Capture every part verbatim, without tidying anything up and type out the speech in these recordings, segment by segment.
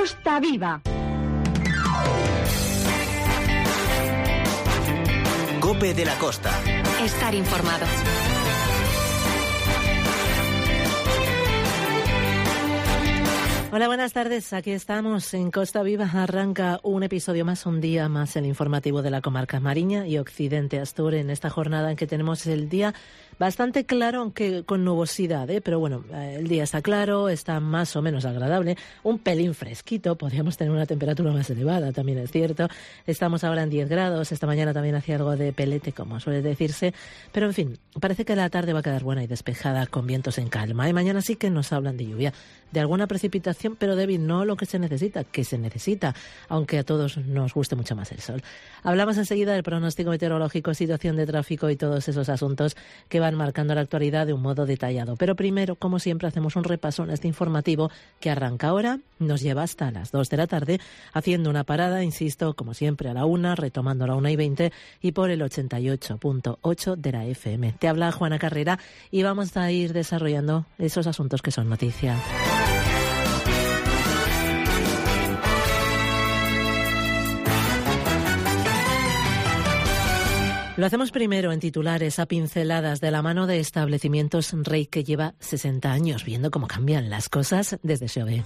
Costa Viva. COPE de la Costa. Estar informado. Hola, buenas tardes. Aquí estamos en Costa Viva. Arranca un episodio más, un día más, el informativo de la comarca Mariña y Occidente Astur, en esta jornada en que tenemos el día bastante claro, aunque con nubosidad, ¿eh? Pero bueno, el día está claro, está más o menos agradable, un pelín fresquito, podríamos tener una temperatura más elevada, también es cierto. Estamos ahora en diez grados, esta mañana también hacía algo de pelete, como suele decirse, pero en fin, parece que la tarde va a quedar buena y despejada, con vientos en calma. Y mañana sí que nos hablan de lluvia, de alguna precipitación, pero débil, no lo que se necesita, que se necesita, aunque a todos nos guste mucho más el sol. Hablamos enseguida del pronóstico meteorológico, situación de tráfico y todos esos asuntos que van marcando la actualidad de un modo detallado. Pero primero, como siempre, hacemos un repaso en este informativo que arranca ahora, nos lleva hasta las dos de la tarde, haciendo una parada, insisto, como siempre, a la una, retomando a la una y veinte y por el ochenta y ocho punto ocho de la F M. Te habla Juana Carrera y vamos a ir desarrollando esos asuntos que son noticia. Lo hacemos primero en titulares, a pinceladas, de la mano de Establecimientos Rey, que lleva sesenta años viendo cómo cambian las cosas desde Xove.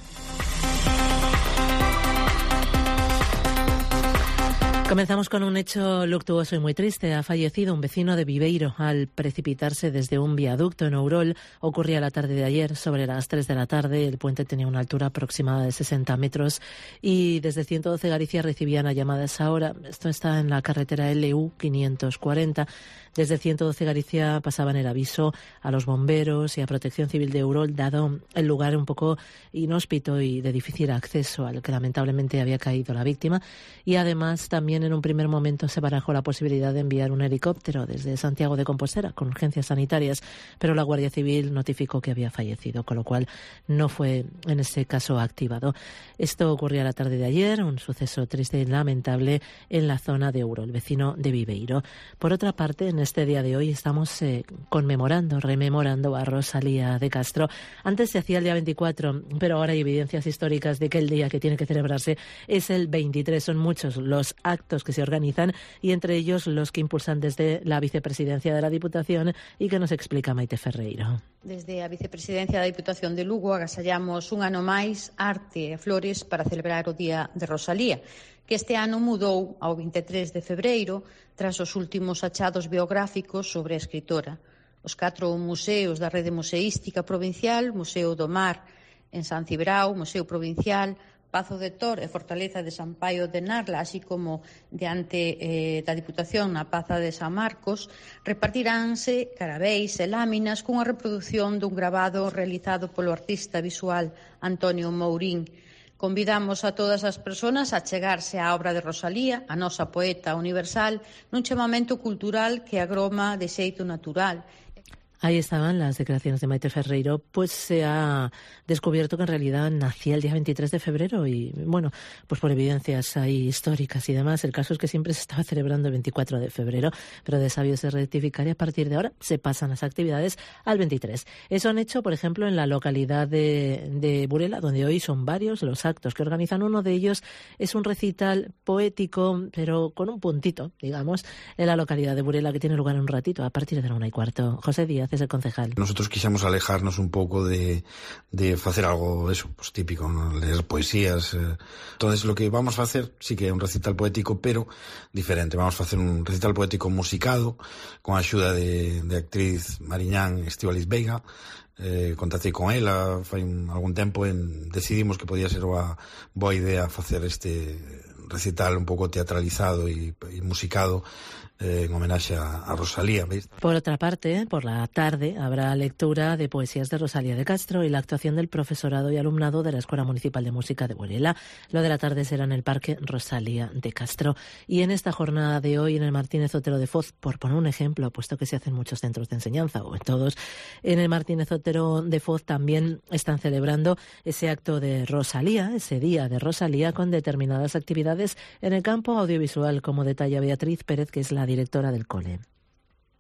Comenzamos con un hecho luctuoso y muy triste. Ha fallecido un vecino de Viveiro al precipitarse desde un viaducto en Ourol. Ocurría la tarde de ayer, sobre las tres de la tarde. El puente tenía una altura aproximada de sesenta metros y desde ciento doce Galicia recibían a llamadas ahora. Esto está en la carretera L U quinientos cuarenta. Desde ciento doce Galicia pasaban el aviso a los bomberos y a Protección Civil de Ourol, dado el lugar un poco inhóspito y de difícil acceso al que lamentablemente había caído la víctima. Y además también en un primer momento se barajó la posibilidad de enviar un helicóptero desde Santiago de Compostela con urgencias sanitarias, pero la Guardia Civil notificó que había fallecido, con lo cual no fue en ese caso activado. Esto ocurrió la tarde de ayer, un suceso triste y lamentable en la zona de Ourol, vecino de Viveiro. Por otra parte, en este día de hoy estamos eh, conmemorando, rememorando a Rosalía de Castro. Antes se hacía el día veinticuatro, pero ahora hay evidencias históricas de que el día que tiene que celebrarse es el veintitrés. Son muchos los actos que se organizan y entre ellos los que impulsan desde la vicepresidencia de la Diputación y que nos explica Maite Ferreiro. Desde a vicepresidencia da Diputación de Lugo agasallamos un ano máis arte e flores para celebrar o Día de Rosalía, que este ano mudou ao vinte e tres de febreiro tras os últimos achados biográficos sobre a escritora. Os catro museos da rede museística provincial, Museo do Mar en San Cibrao, Museo Provincial, Pazo de Tor e Fortaleza de San Paio de Narla, así como diante eh, da Diputación na Praza de San Marcos, repartiránse carabéis e láminas cunha reproducción dun gravado realizado polo artista visual Antonio Mourín. Convidamos a todas as persoas a chegarse á obra de Rosalía, a nosa poeta universal, nun chamamento cultural que agroma de xeito natural. Ahí estaban las declaraciones de Maite Ferreiro. Pues se ha descubierto que en realidad nacía el día veintitrés de febrero y, bueno, pues por evidencias ahí históricas y demás, el caso es que siempre se estaba celebrando el veinticuatro de febrero, pero de sabio se rectificar y a partir de ahora se pasan las actividades al veintitrés. Eso han hecho, por ejemplo, en la localidad de, de Burela, donde hoy son varios los actos que organizan. Uno de ellos es un recital poético, pero con un puntito, digamos, en la localidad de Burela, que tiene lugar en un ratito, a partir de la una y cuarto. José Díaz es el concejal. Nosotros quixemos alejarnos un pouco de, de facer algo eso, pues típico, ¿no? Leer poesías. Eh. Entonces lo que vamos a hacer sí que é un recital poético, pero diferente. Vamos a facer un recital poético musicado con a axuda de, de actriz Mariñán Estíbaliz Veiga. Eh, contactei con ela fai un, algún tempo en, decidimos que podía ser unha boa idea facer este recital un pouco teatralizado e, e musicado en homenaje a Rosalía. ¿Veis? Por otra parte, por la tarde habrá lectura de poesías de Rosalía de Castro y la actuación del profesorado y alumnado de la Escuela Municipal de Música de Burela. Lo de la tarde será en el Parque Rosalía de Castro. Y en esta jornada de hoy en el Martínez Otero de Foz, por poner un ejemplo, puesto que se hacen muchos centros de enseñanza, o en todos, en el Martínez Otero de Foz también están celebrando ese acto de Rosalía, ese día de Rosalía, con determinadas actividades en el campo audiovisual, como detalla Beatriz Pérez, que es la directora del cole.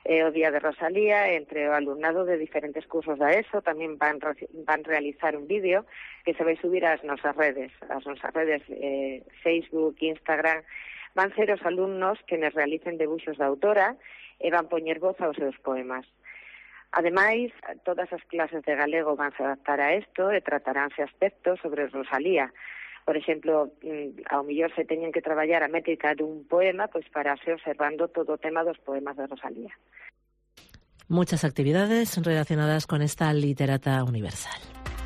eh, o Día de Rosalía entre o alumnado de diferentes cursos da ESO. Tamén van, van realizar un vídeo que se vai subir ás nosas redes, ás nosas redes eh, Facebook, Instagram. Van ser os alumnos que nos realicen debuxos da autora e van poñer voz aos seus poemas. Ademais, todas as clases de galego van a adaptar a isto e trataránse aspectos sobre Rosalía. Por exemplo, ao mellor se teñen que traballar a métrica dun poema, pois para ser observando todo o tema dos poemas de Rosalía. Muchas actividades relacionadas con esta literata universal.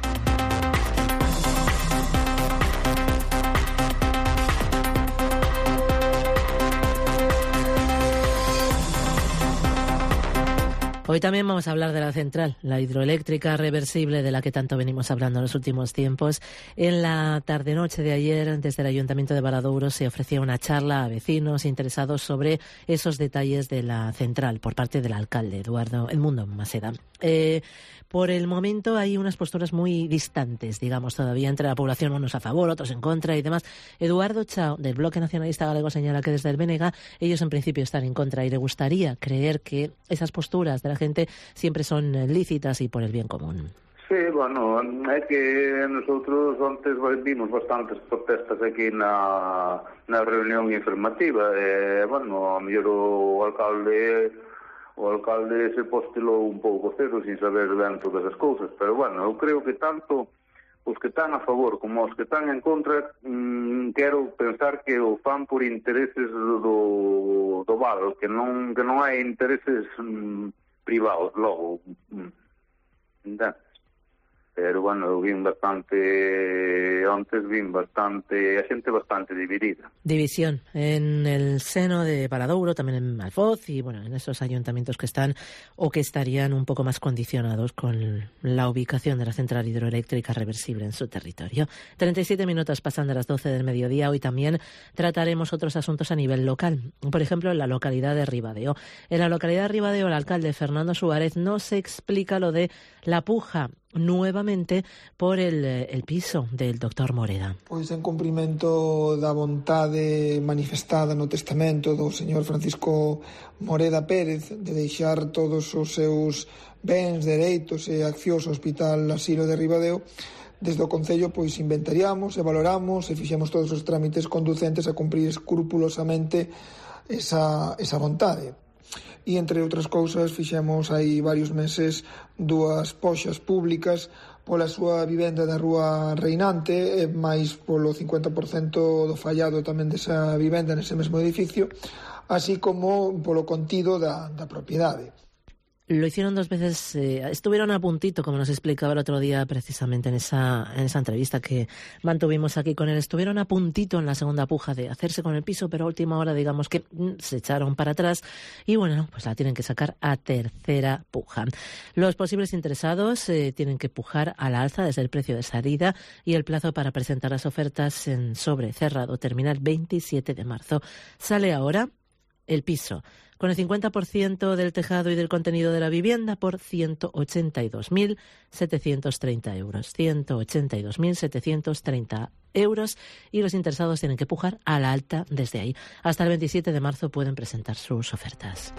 Hoy también vamos a hablar de la central, la hidroeléctrica reversible de la que tanto venimos hablando en los últimos tiempos. En la tarde-noche de ayer, desde el Ayuntamiento de Valadouro, se ofrecía una charla a vecinos interesados sobre esos detalles de la central por parte del alcalde, Eduardo Edmundo Maseda. Eh, por el momento hay unas posturas muy distantes, digamos, todavía entre la población, unos a favor, otros en contra y demás. Eduardo Chao, del Bloque Nacionalista Galego, señala que desde el B N G ellos en principio están en contra y le gustaría creer que esas posturas de la gente siempre son lícitas y por el bien común. Sí, bueno, é que nosotros antes vimos bastantes protestas aquí na, na reunión informativa e, bueno, a mellor o alcalde o alcalde se postilou un pouco cedo sin saber ben todas as cousas, pero, bueno, eu creo que tanto os que están a favor como os que están en contra, mmm, quero pensar que o fan por intereses do, do val, que non, que non hai intereses mmm, privados, logo, mmm, pero, bueno, eu vin bastante, antes vin bastante, a xente bastante dividida. División en el seno de Valadouro, también en Alfoz y, bueno, en esos ayuntamientos que están o que estarían un poco más condicionados con la ubicación de la central hidroeléctrica reversible en su territorio. treinta y siete minutos pasan de las doce del mediodía. Hoy también trataremos otros asuntos a nivel local. Por ejemplo, en la localidad de Ribadeo. En la localidad de Ribadeo, el alcalde Fernando Suárez no se explica lo de la puja nuevamente por el, el piso del doctor Moreda. Pois en cumprimento da vontade manifestada no testamento do señor Francisco Moreda Pérez de deixar todos os seus bens, dereitos e accións ao Hospital Asilo de Ribadeo, desde o Concello pois inventariamos e valoramos e fixemos todos os trámites conducentes a cumprir escrupulosamente esa, esa vontade. E, entre outras cousas, fixemos hai varios meses dúas poxas públicas pola súa vivenda da Rúa Reinante, e máis polo cincuenta por cento do fallado tamén desa vivenda nese mesmo edificio, así como polo contido da, da propiedade. Lo hicieron dos veces, eh, estuvieron a puntito, como nos explicaba el otro día precisamente en esa, en esa entrevista que mantuvimos aquí con él, estuvieron a puntito en la segunda puja de hacerse con el piso, pero a última hora digamos que mm, se echaron para atrás y bueno, pues la tienen que sacar a tercera puja. Los posibles interesados eh, tienen que pujar a la alza desde el precio de salida y el plazo para presentar las ofertas en sobre cerrado termina el veintisiete de marzo. Sale ahora el piso con el cincuenta por ciento del tejado y del contenido de la vivienda por ciento ochenta y dos mil setecientos treinta euros. ciento ochenta y dos mil setecientos treinta euros y los interesados tienen que pujar a la alta desde ahí. Hasta el veintisiete de marzo pueden presentar sus ofertas.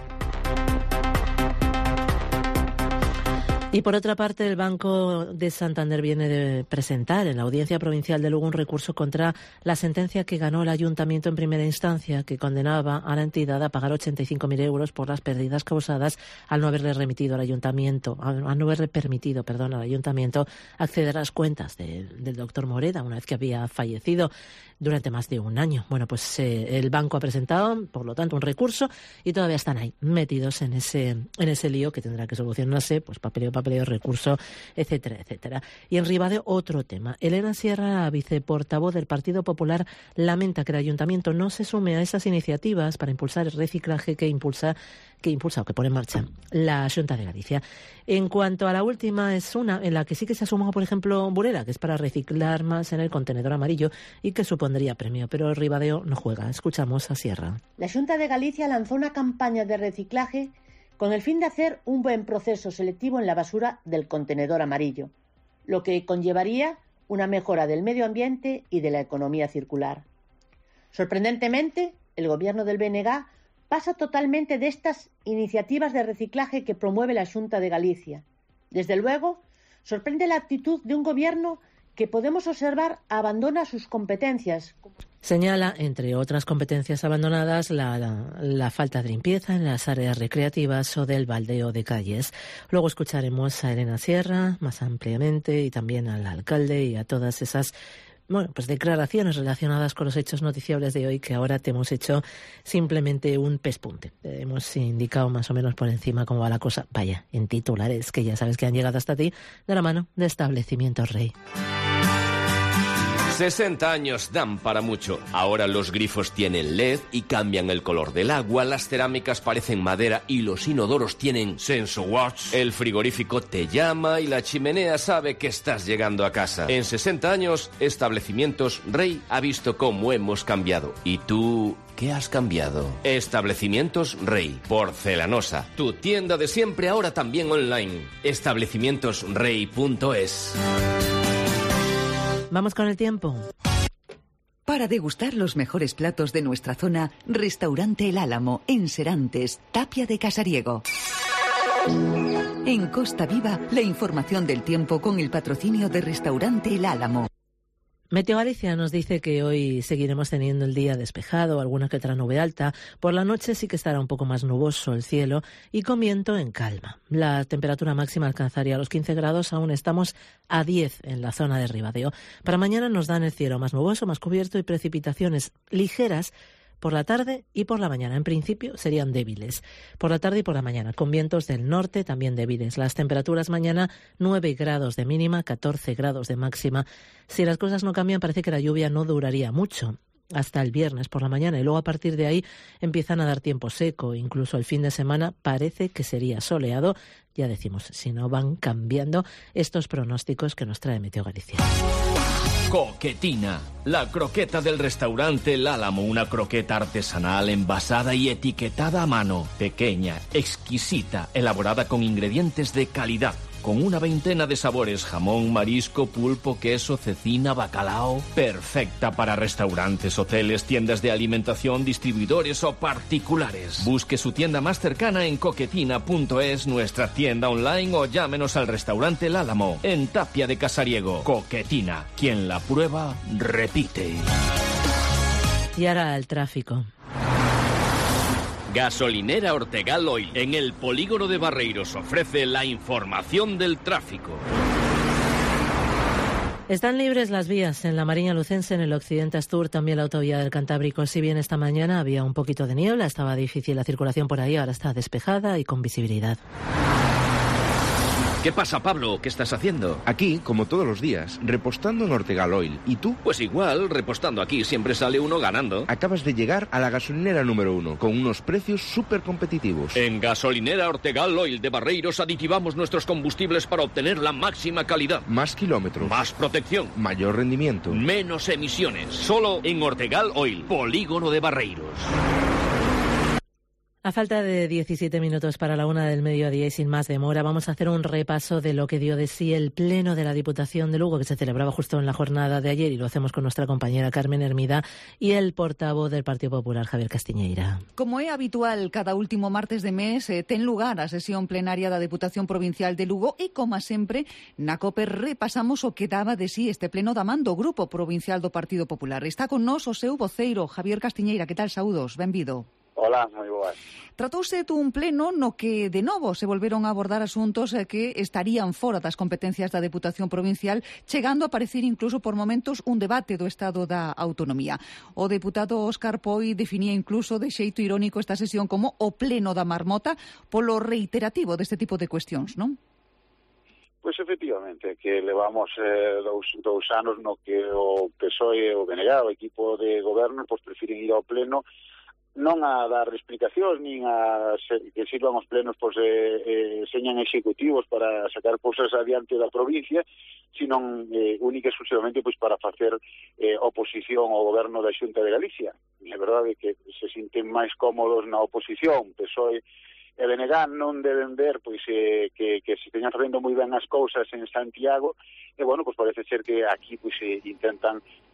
Y por otra parte, el Banco de Santander viene de presentar en la Audiencia Provincial de Lugo un recurso contra la sentencia que ganó el Ayuntamiento en primera instancia, que condenaba a la entidad a pagar ochenta y cinco mil euros por las pérdidas causadas al no haberle remitido al Ayuntamiento, al no haberle permitido, perdón, al Ayuntamiento acceder a las cuentas de, del doctor Moreda una vez que había fallecido durante más de un año. Bueno, pues eh, el banco ha presentado, por lo tanto, un recurso y todavía están ahí metidos en ese en ese lío que tendrá que solucionarse, pues papeleo, papeleo, recurso, etcétera, etcétera. Y en Ribadeo, otro tema. Elena Sierra, viceportavoz del Partido Popular, lamenta que el Ayuntamiento no se sume a esas iniciativas para impulsar el reciclaje que impulsa que impulsa o que pone en marcha la Xunta de Galicia. En cuanto a la última, es una en la que sí que se ha sumado, por ejemplo, Burela, que es para reciclar más en el contenedor amarillo y que supondría premio, pero Ribadeo no juega. Escuchamos a Sierra. La Xunta de Galicia lanzó una campaña de reciclaje con el fin de hacer un buen proceso selectivo en la basura del contenedor amarillo, lo que conllevaría una mejora del medio ambiente y de la economía circular. Sorprendentemente, el gobierno del B N G pasa totalmente de estas iniciativas de reciclaje que promueve la Xunta de Galicia. Desde luego, sorprende la actitud de un gobierno que podemos observar abandona sus competencias. Señala, entre otras competencias abandonadas, la, la, la falta de limpieza en las áreas recreativas o del baldeo de calles. Luego escucharemos a Elena Sierra más ampliamente y también al alcalde y a todas esas bueno, pues declaraciones relacionadas con los hechos noticiables de hoy que ahora te hemos hecho simplemente un pespunte. Te hemos indicado más o menos por encima cómo va la cosa. Vaya, en titulares que ya sabes que han llegado hasta ti de la mano de Establecimientos Rey. sesenta años dan para mucho. Ahora los grifos tienen L E D y cambian el color del agua, las cerámicas parecen madera y los inodoros tienen SensoWatch. El frigorífico te llama y la chimenea sabe que estás llegando a casa. En sesenta años, Establecimientos Rey ha visto cómo hemos cambiado. ¿Y tú qué has cambiado? Establecimientos Rey, porcelanosa. Tu tienda de siempre ahora también online. establecimientos rey punto es. Vamos con el tiempo. Para degustar los mejores platos de nuestra zona, Restaurante El Álamo, en Serantes, Tapia de Casariego. En Costa Viva, la información del tiempo con el patrocinio de Restaurante El Álamo. Meteo Galicia nos dice que hoy seguiremos teniendo el día despejado, alguna que otra nube alta. Por la noche sí que estará un poco más nuboso el cielo y con viento en calma. La temperatura máxima alcanzaría los quince grados, aún estamos a diez en la zona de Ribadeo. Para mañana nos dan el cielo más nuboso, más cubierto y precipitaciones ligeras por la tarde y por la mañana. En principio serían débiles. Por la tarde y por la mañana, con vientos del norte también débiles. Las temperaturas mañana nueve grados de mínima, catorce grados de máxima. Si las cosas no cambian, parece que la lluvia no duraría mucho. Hasta el viernes por la mañana y luego a partir de ahí empiezan a dar tiempo seco. Incluso el fin de semana parece que sería soleado. Ya decimos, si no van cambiando estos pronósticos que nos trae Meteo Galicia. Coquetina, la croqueta del restaurante El Álamo, una croqueta artesanal envasada y etiquetada a mano, pequeña, exquisita, elaborada con ingredientes de calidad, con una veintena de sabores, jamón, marisco, pulpo, queso, cecina, bacalao, perfecta para restaurantes, hoteles, tiendas de alimentación, distribuidores o particulares. Busque su tienda más cercana en coquetina punto es, nuestra tienda online o llámenos al restaurante El Álamo, en Tapia de Casariego. Coquetina, quien la prueba, repite. Y ahora el tráfico. Gasolinera Ortegal Oil, en el polígono de Barreiros, ofrece la información del tráfico. Están libres las vías en la Mariña Lucense, en el occidente Astur, también la autovía del Cantábrico. Si bien esta mañana había un poquito de niebla, estaba difícil la circulación por ahí, ahora está despejada y con visibilidad. ¿Qué pasa, Pablo? ¿Qué estás haciendo? Aquí, como todos los días, repostando en Ortegal Oil. ¿Y tú? Pues igual, repostando aquí siempre sale uno ganando. Acabas de llegar a la gasolinera número uno, con unos precios súper competitivos. En Gasolinera Ortegal Oil de Barreiros aditivamos nuestros combustibles para obtener la máxima calidad. Más kilómetros. Más protección. Mayor rendimiento. Menos emisiones. Solo en Ortegal Oil, polígono de Barreiros. A falta de diecisiete minutos para la una del mediodía y sin más demora, vamos a hacer un repaso de lo que dio de sí el Pleno de la Diputación de Lugo, que se celebraba justo en la jornada de ayer, y lo hacemos con nuestra compañera Carmen Hermida y el portavoz del Partido Popular, Javier Castiñeira. Como é habitual cada último martes de mes, eh, ten lugar a sesión plenaria da Deputación Provincial de Lugo e, como sempre, na COPE repasamos o que daba de sí este pleno da man do Grupo Provincial do Partido Popular. Está con nós o seu voceiro, Javier Castiñeira. Que tal, saúdos? Benvido. Hola, moi boas. Tratouse dun pleno no que, de novo, se volveron a abordar asuntos que estarían fora das competencias da Deputación Provincial, chegando a parecer incluso por momentos un debate do estado da autonomía. O deputado Óscar Poi definía incluso de xeito irónico esta sesión como o pleno da marmota polo reiterativo deste tipo de cuestións, non? Pois efectivamente, que levamos eh, dous, dous anos no que o P S O E e o B N G, o equipo de goberno, pois prefiren ir ao pleno non a dar explicacións, nin a se, que sirvan os plenos, pois, eh, eh, señan executivos para sacar cousas adiante da provincia, sino eh, única e exclusivamente pois, para facer eh, oposición ao goberno da Xunta de Galicia. É verdade que se sinten máis cómodos na oposición, P S O E e B N G non deben ver pois eh, que, que se teñan facendo moi ben as cousas en Santiago, e bueno, pois parece ser que aquí pois eh, intentan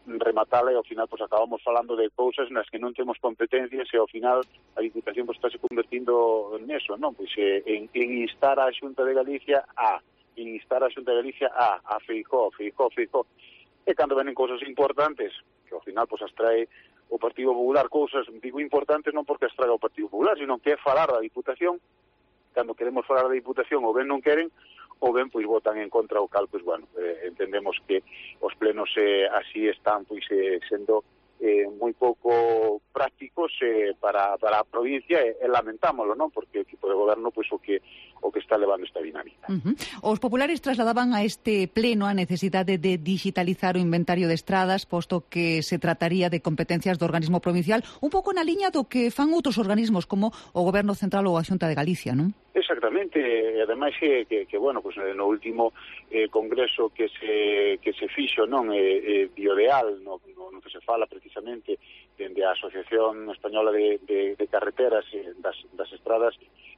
rematala e ao final pois acabamos falando de cousas nas que non temos competencias e ao final a Diputación pois está se convertindo neso, non? Pois eh, en, en instar a Xunta de Galicia a en instar a Xunta de Galicia a a Feijóo, Feijóo, Feijóo. E cando venen cousas importantes, que ao final pois as trae o Partido Popular, cousas, digo importantes non porque as traga o Partido Popular, sino que é falar da Diputación. Cando queremos falar da Diputación ou ben non queren, ou ben pois votan en contra o cal, pois bueno, eh, entendemos que os plenos eh, así están pois eh, sendo eh, moi pouco prácticos eh, para, para a provincia e, e lamentámoslo, non? Porque o equipo de goberno pois o que o que está levando esta dinámica. Uh-huh. Os populares trasladaban a este pleno a necesidade de digitalizar o inventario de estradas, posto que se trataría de competencias do organismo provincial, un pouco na liña do que fan outros organismos como o Goberno Central ou a Xunta de Galicia, non? Exactamente, e ademais que, que, que bueno, pues no último eh, congreso que se que se fixo, non, eh, eh, Biodeal, no, no, no que se fala precisamente dende a Asociación Española de, de, de Carreteras e das, das estradas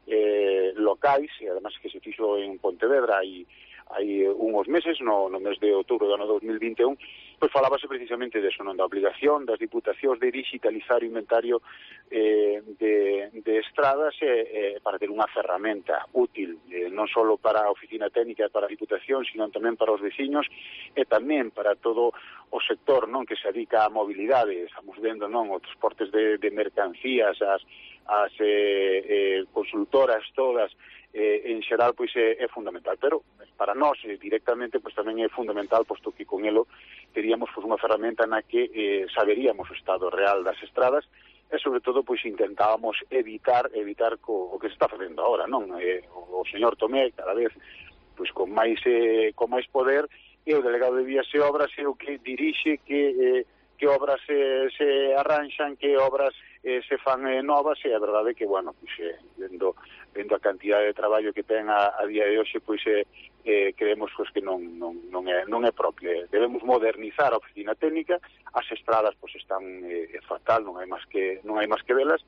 eh, locais, e ademais que se fixo en Pontevedra e hai unhos meses, no, no mes de outubro do ano dos mil vinte e un, pois falábase precisamente deso, non, da obligación das diputacións de digitalizar o inventario eh, de, de estradas eh, eh, para ter unha ferramenta útil, eh, non só para a oficina técnica e para a diputación, sino tamén para os veciños e tamén para todo o sector, non, que se dedica á mobilidade. Estamos vendo, non, os transportes de, de mercancías, as, as eh, eh, consultoras todas, eh, en xeral, pois é, é fundamental, pero para nós eh, directamente pois tamén é fundamental, posto que con elo teríamos pois unha ferramenta na que eh, saberíamos o estado real das estradas e sobre todo pois intentábamos evitar evitar co, o que se está facendo agora, non? Eh, o, o señor Tomé cada vez pois con máis eh, con máis poder e o delegado de Vías e Obras é o que dirixe que eh, que obras se, se arranxan, que obras eh, se fan eh, novas, e a verdade é que, bueno, pois, eh, vendo, vendo a cantidade de traballo que ten a, a día de hoxe, pois eh, eh, creemos pois, que non, non, non, é, non é propio. Debemos modernizar a oficina técnica, as estradas pois, están eh, fatal, non hai máis que, non hai máis que velas,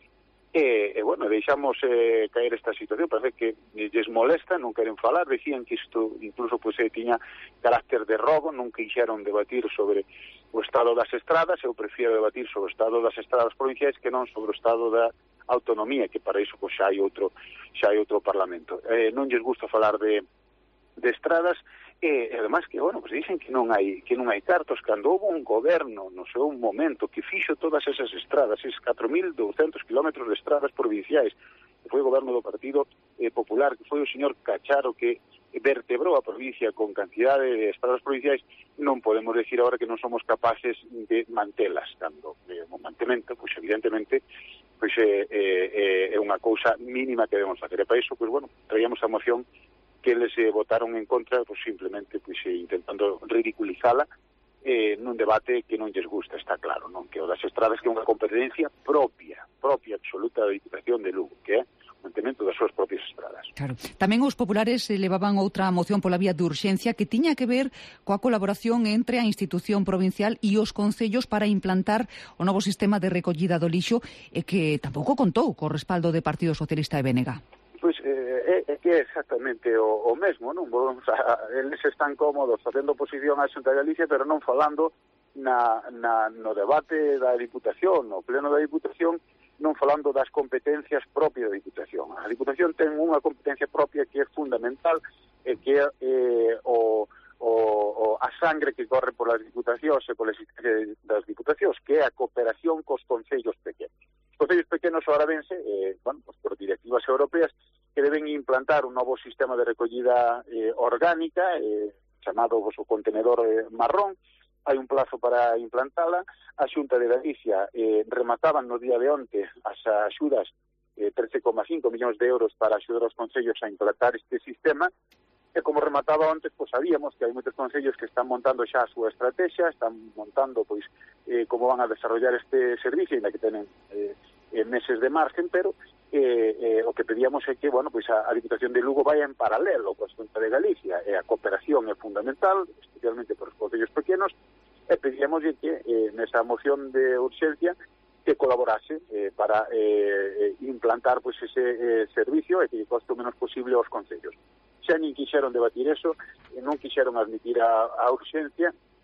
E, e bueno, deixamos eh, caer esta situación, parece que lles molesta, non queren falar, decían que isto incluso pois, eh, tiña carácter de robo, non quixeron debatir sobre o estado das estradas, eu prefiero debatir sobre o estado das estradas provinciais que non sobre o estado da autonomía, que para iso pois, xa hai outro xa hai outro parlamento. Eh, non lles gusta falar de, de estradas, e además que, bueno, pues dicen que non hai que non hai cartos, cando houve un goberno no seu momento que fixo todas esas estradas, esas catro mil douscentos kilómetros de estradas provinciais, que foi o goberno do Partido eh, Popular, que foi o señor Cacharo que vertebrou a provincia con cantidade de estradas provinciais, non podemos decir agora que non somos capaces de mantelas, cando eh, o mantemento, pois evidentemente pois é, é, é unha cousa mínima que debemos facer, e para iso, pois bueno, traíamos a moción que eles eh, votaron en contra, pues, simplemente pues, eh, intentando ridiculizala eh, nun debate que non lles gusta, está claro, non? Que o das estradas que é unha competencia propia, propia absoluta da Diputación de Lugo, que é o mantemento das súas propias estradas. Claro. Tamén os populares eh, levaban outra moción pola vía de urxencia que tiña que ver coa colaboración entre a institución provincial e os concellos para implantar o novo sistema de recollida do lixo e que tampouco contou co respaldo de Partido Socialista e B N G. Pois eh, é que é exactamente o, o mesmo, non? Volvemos a, eles están cómodos facendo oposición á Xunta de Galicia, pero non falando na, na, no debate da Diputación, no pleno da Diputación, non falando das competencias propias da Diputación. A Diputación ten unha competencia propia que é fundamental, e que é eh, o, o, o, a sangre que corre polas Diputacións e pola existencia das Diputacións, que é a cooperación cos concellos pequenos. Os concellos pequenos ahora vense, eh, bueno, pues por directivas europeas, que deben implantar un novo sistema de recollida eh, orgánica, eh, chamado pues, o contenedor eh, marrón. Hai un plazo para implantala. A Xunta de Galicia eh, remataban no día de onte as axudas, eh, trece coma cinco millóns de euros para axudar aos concellos a implantar este sistema, e como remataba antes, pues sabíamos que hai moitos concellos que están montando xa a súa estrategia, están montando pois eh, como van a desarrollar este servicio, ainda que tenen eh, eh, meses de margen, pero eh, eh, o que pedíamos é que, bueno, pois a, a Diputación de Lugo vai en paralelo coa Xunta de Galicia, e a cooperación é fundamental, especialmente por os concellos pequenos, e pedíamos que eh, nesa moción de urxencia que colaborase eh, para eh, implantar pois ese eh, servicio e que coste o menos posible aos concellos. Xa nin quixeron debatir eso, e non quixeron admitir a, a urxencia,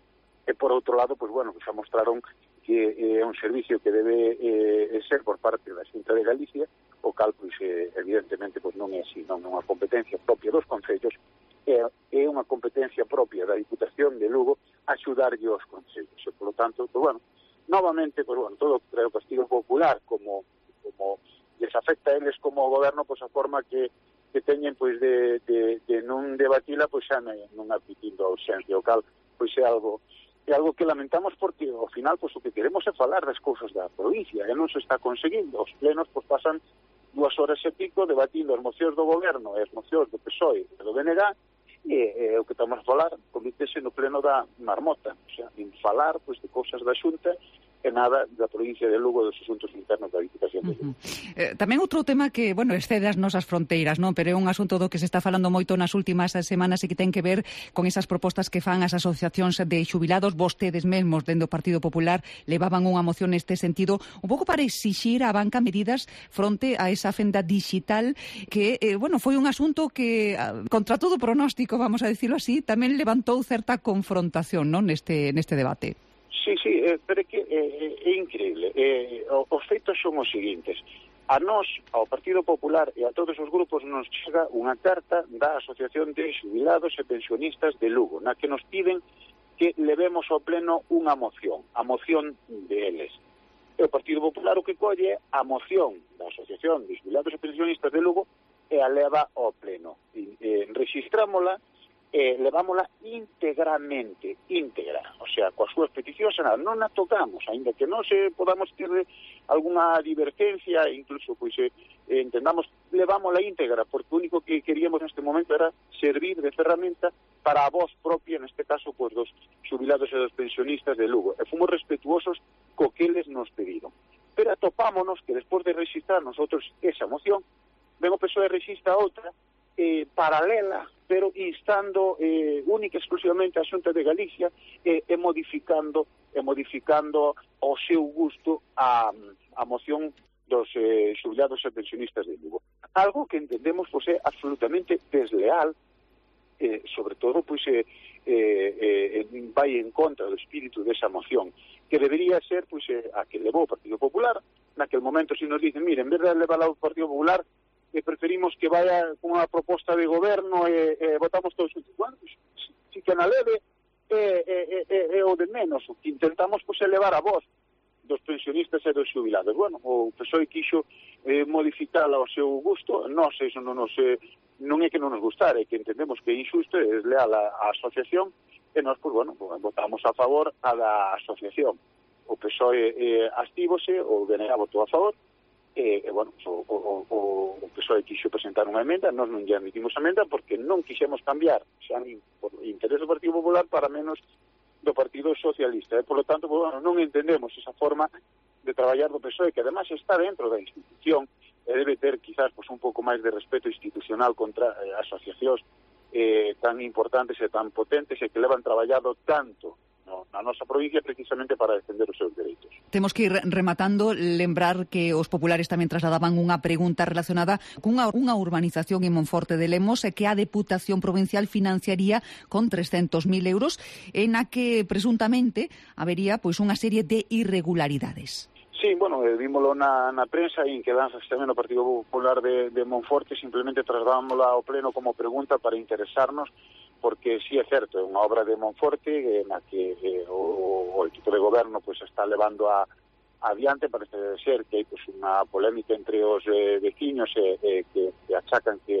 e por outro lado, pois bueno, xa mostraron que é un servicio que debe eh, ser por parte da Xunta de Galicia, o cal, pois, eh, evidentemente, pois non é así, non é unha competencia propia dos concellos, é, é unha competencia propia da Diputación de Lugo axudarlle aos concellos. E, por lo tanto, pois bueno, novamente, pois bueno, todo o castigo popular, como, como les afecta a eles como goberno, pois a forma que, que teñen, pois, de, de, de non debatila, pois xa non admitindo a ausencia, o cal, pois é algo é algo que lamentamos porque ao final pois o que queremos é falar das cousas da provincia e non se está conseguindo. Os plenos pois pasan dúas horas e pico debatindo as mocións do goberno e as mocións do P S O E e do B N G e, e o que estamos a falar convítese no pleno da marmota, o sea, en falar pois de cousas da Xunta e nada da provincia de Lugo dos asuntos internos da Diputación de Lugo. Uh-huh. Eh, tamén outro tema que, bueno, excede as nosas fronteiras, non? Pero é un asunto do que se está falando moito nas últimas semanas e que ten que ver con esas propostas que fan as asociacións de xubilados. Vostedes mesmos, dende o Partido Popular, levaban unha moción neste sentido, un pouco para exixir á banca medidas fronte a esa fenda digital que, eh, bueno, foi un asunto que, contra todo pronóstico, vamos a decirlo así, tamén levantou certa confrontación, non, neste, neste debate. Sí, sí, eh, pero é que eh, é increíble. Eh, os feitos son os seguintes. A nós, ao Partido Popular e a todos os grupos nos chega unha carta da Asociación de Xubilados e Pensionistas de Lugo, na que nos piden que levemos ao pleno unha moción, a moción de eles. E o Partido Popular o que colle a moción da Asociación de Xubilados e Pensionistas de Lugo e a leva ao pleno. E, eh, registrámola eh, levámola íntegramente, íntegra, o sea, coas súas peticións, nada, non a tocamos, aínda que non se podamos ter algunha divergencia, incluso, pois, eh, entendamos, levámola íntegra, porque o único que queríamos neste momento era servir de ferramenta para a voz propia, neste caso, pois, dos xubilados e dos pensionistas de Lugo, e fomos respetuosos co que eles nos pediron. Pero atopámonos que, despois de registrar nosotros esa moción, ben o P S O E registra outra, eh, paralela, pero instando eh, única e exclusivamente a Xunta de Galicia e eh, eh, modificando e eh, modificando ao seu gusto a, a moción dos eh, xubilados e pensionistas de Lugo. Algo que entendemos pois, é absolutamente desleal, eh, sobre todo pois, eh, eh, eh, vai en contra do espírito desa moción, que debería ser pois, eh, a que levou o Partido Popular. Naquel momento, se nos dicen, mire, en vez de levar ao Partido Popular, e preferimos que vaya con unha proposta de goberno e, e votamos todos juntos. Bueno, si, si que na leve é, é, é, é o de menos. O que intentamos pues, elevar a voz dos pensionistas e dos xubilados. Bueno, o P S O E quixo eh, modificala ao seu gusto. Nós, eso non, nos, eh, non é que non nos gustara, é que entendemos que é injusto, é desleal a, a asociación, e nós, pues, bueno, pues, votamos a favor a da asociación. O P S O E eh, astívose, o B N G votou a favor, E, e bueno, o, o, o P S O E quixo presentar unha emenda, nós non lle admitimos a emenda porque non quixemos cambiar, xa nin por interés do Partido Popular para menos do Partido Socialista. E, por lo tanto, pues, bueno, non entendemos esa forma de traballar do P S O E, que además está dentro da institución e debe ter quizás pues, un pouco máis de respeto institucional contra eh, asociacións eh, tan importantes e tan potentes e que levan traballado tanto no, na nosa provincia precisamente para defender os seus dereitos. Temos que ir rematando, lembrar que os populares tamén trasladaban unha pregunta relacionada cunha unha urbanización en Monforte de Lemos que a Deputación Provincial financiaría con trescentos mil euros, en a que presuntamente habería pois unha serie de irregularidades. Sí, bueno, eh, vímolo na, na prensa e en quedanzas tamén no Partido Popular de, de Monforte, simplemente trasladámola ao pleno como pregunta para interesarnos, porque sí é certo, é unha obra de Monforte eh, na que eh, o, o equipo de goberno pues, está levando a, adiante. Parece ser que hai pues, unha polémica entre os eh, veciños eh, eh, que, que achacan que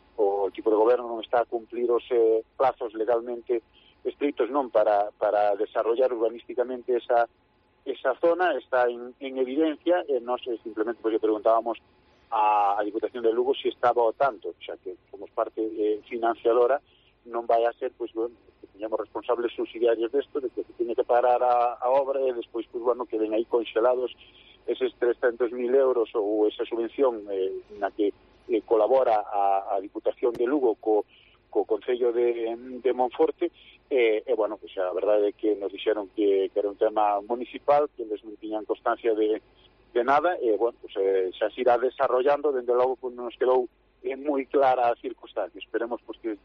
o equipo de goberno non está a cumplir os eh, plazos legalmente estritos non para, para desarrollar urbanísticamente esa, esa zona. Está en, en evidencia e nós eh, simplemente pues, preguntábamos a, a Diputación de Lugo si estaba ao tanto, xa que somos parte eh, financiadora, non vai a ser, pois, bueno, que teñamos responsables subsidiarios desto, de que se tiene que parar a, a obra e despois, pois, bueno, que ven aí conxelados eses trescentos mil euros ou esa subvención eh, na que eh, colabora a, a Diputación de Lugo co, co Concello de, de Monforte, e, eh, bueno, pois, a verdade é que nos dixeron que, que era un tema municipal, que eles non tiñan constancia de, de nada, e, bueno, pois, eh, xa se irá desarrollando, dende logo, pois, nos quedou eh, moi clara a circunstancia. Esperemos, pois, que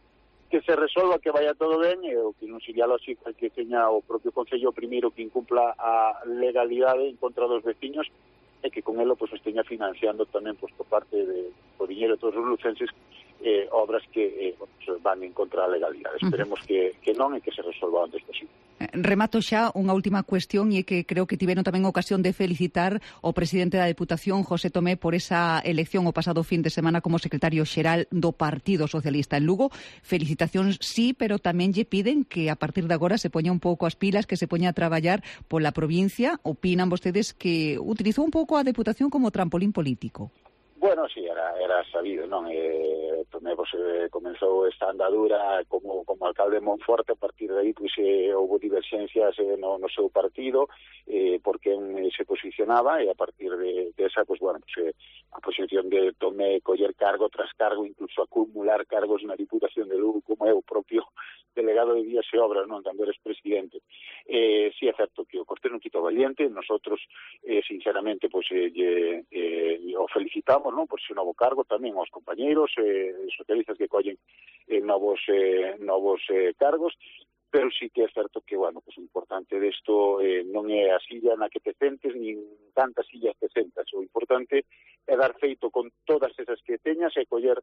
que se resolva, que vaya todo ben, e o que non sería lógico é que teña o propio Concello primeiro que incumpla a legalidade en contra dos veciños e que con elo pues, esteña financiando tamén pues, por parte de por dinero de todos os lucenses eh, obras que eh, pues, van en contra da legalidade. Esperemos que, que non e que se resolva antes posible. Remato xa unha última cuestión e que creo que tiveron tamén ocasión de felicitar o presidente da Deputación, José Tomé, por esa elección o pasado fin de semana como secretario xeral do Partido Socialista en Lugo. Felicitacións sí, pero tamén lle piden que a partir de agora se poña un pouco as pilas, que se poña a traballar pola provincia. Opinan vostedes que utilizou un pouco a Deputación como trampolín político? Bueno, sí, era, era sabido, non? Eh, Tomé, pues, eh, comenzou esta andadura como, como alcalde de Monforte. A partir de aí, pues, eh, houve divergencias eh, no, no seu partido, eh, por quen eh, se posicionaba, e a partir de, de esa, pues, bueno, pues, eh, a posición de Tomé coller cargo tras cargo, incluso acumular cargos na Diputación de Lugo, como é o propio delegado de Vías e Obras, non? Cando eres presidente. Eh, sí, é certo que o Cortés non quito valiente. Nosotros, eh, sinceramente, pues, eh, eh, eh, o felicitamos, non? Por ese novo cargo, tamén aos compañeiros eh, socialistas que collen eh, novos eh, novos eh, cargos, pero sí que é certo que, bueno, pues o importante desto eh, non é a silla na que te sentes, nin tantas sillas te sentas. O importante é dar feito con todas esas que teñas e coller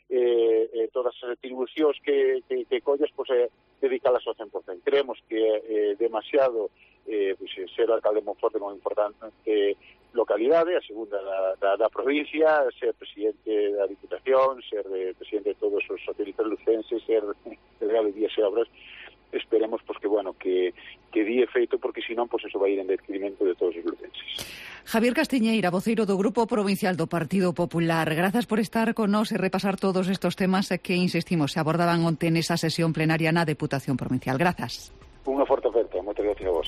eh, eh, todas as atribucións que, que, que collas, pues, eh, dedicalas ao cen por cento. Creemos que é eh, demasiado eh, pues, ser alcalde de Monforte non importante eh, localidade, a segunda da, da, da provincia, ser presidente da Diputación, ser de, presidente de todos os socialistas lucenses, ser delegado de Vías e Obras. Esperemos pues, que, bueno, que, que die feito, porque senón pues, eso vai ir en detrimento de todos os lucenses. Javier Castiñeira, voceiro do Grupo Provincial do Partido Popular, grazas por estar con nós e repasar todos estos temas que, insistimos, se abordaban onte nesa sesión plenaria na Deputación Provincial. Grazas. Unha forte oferta, moitas gracias a vos.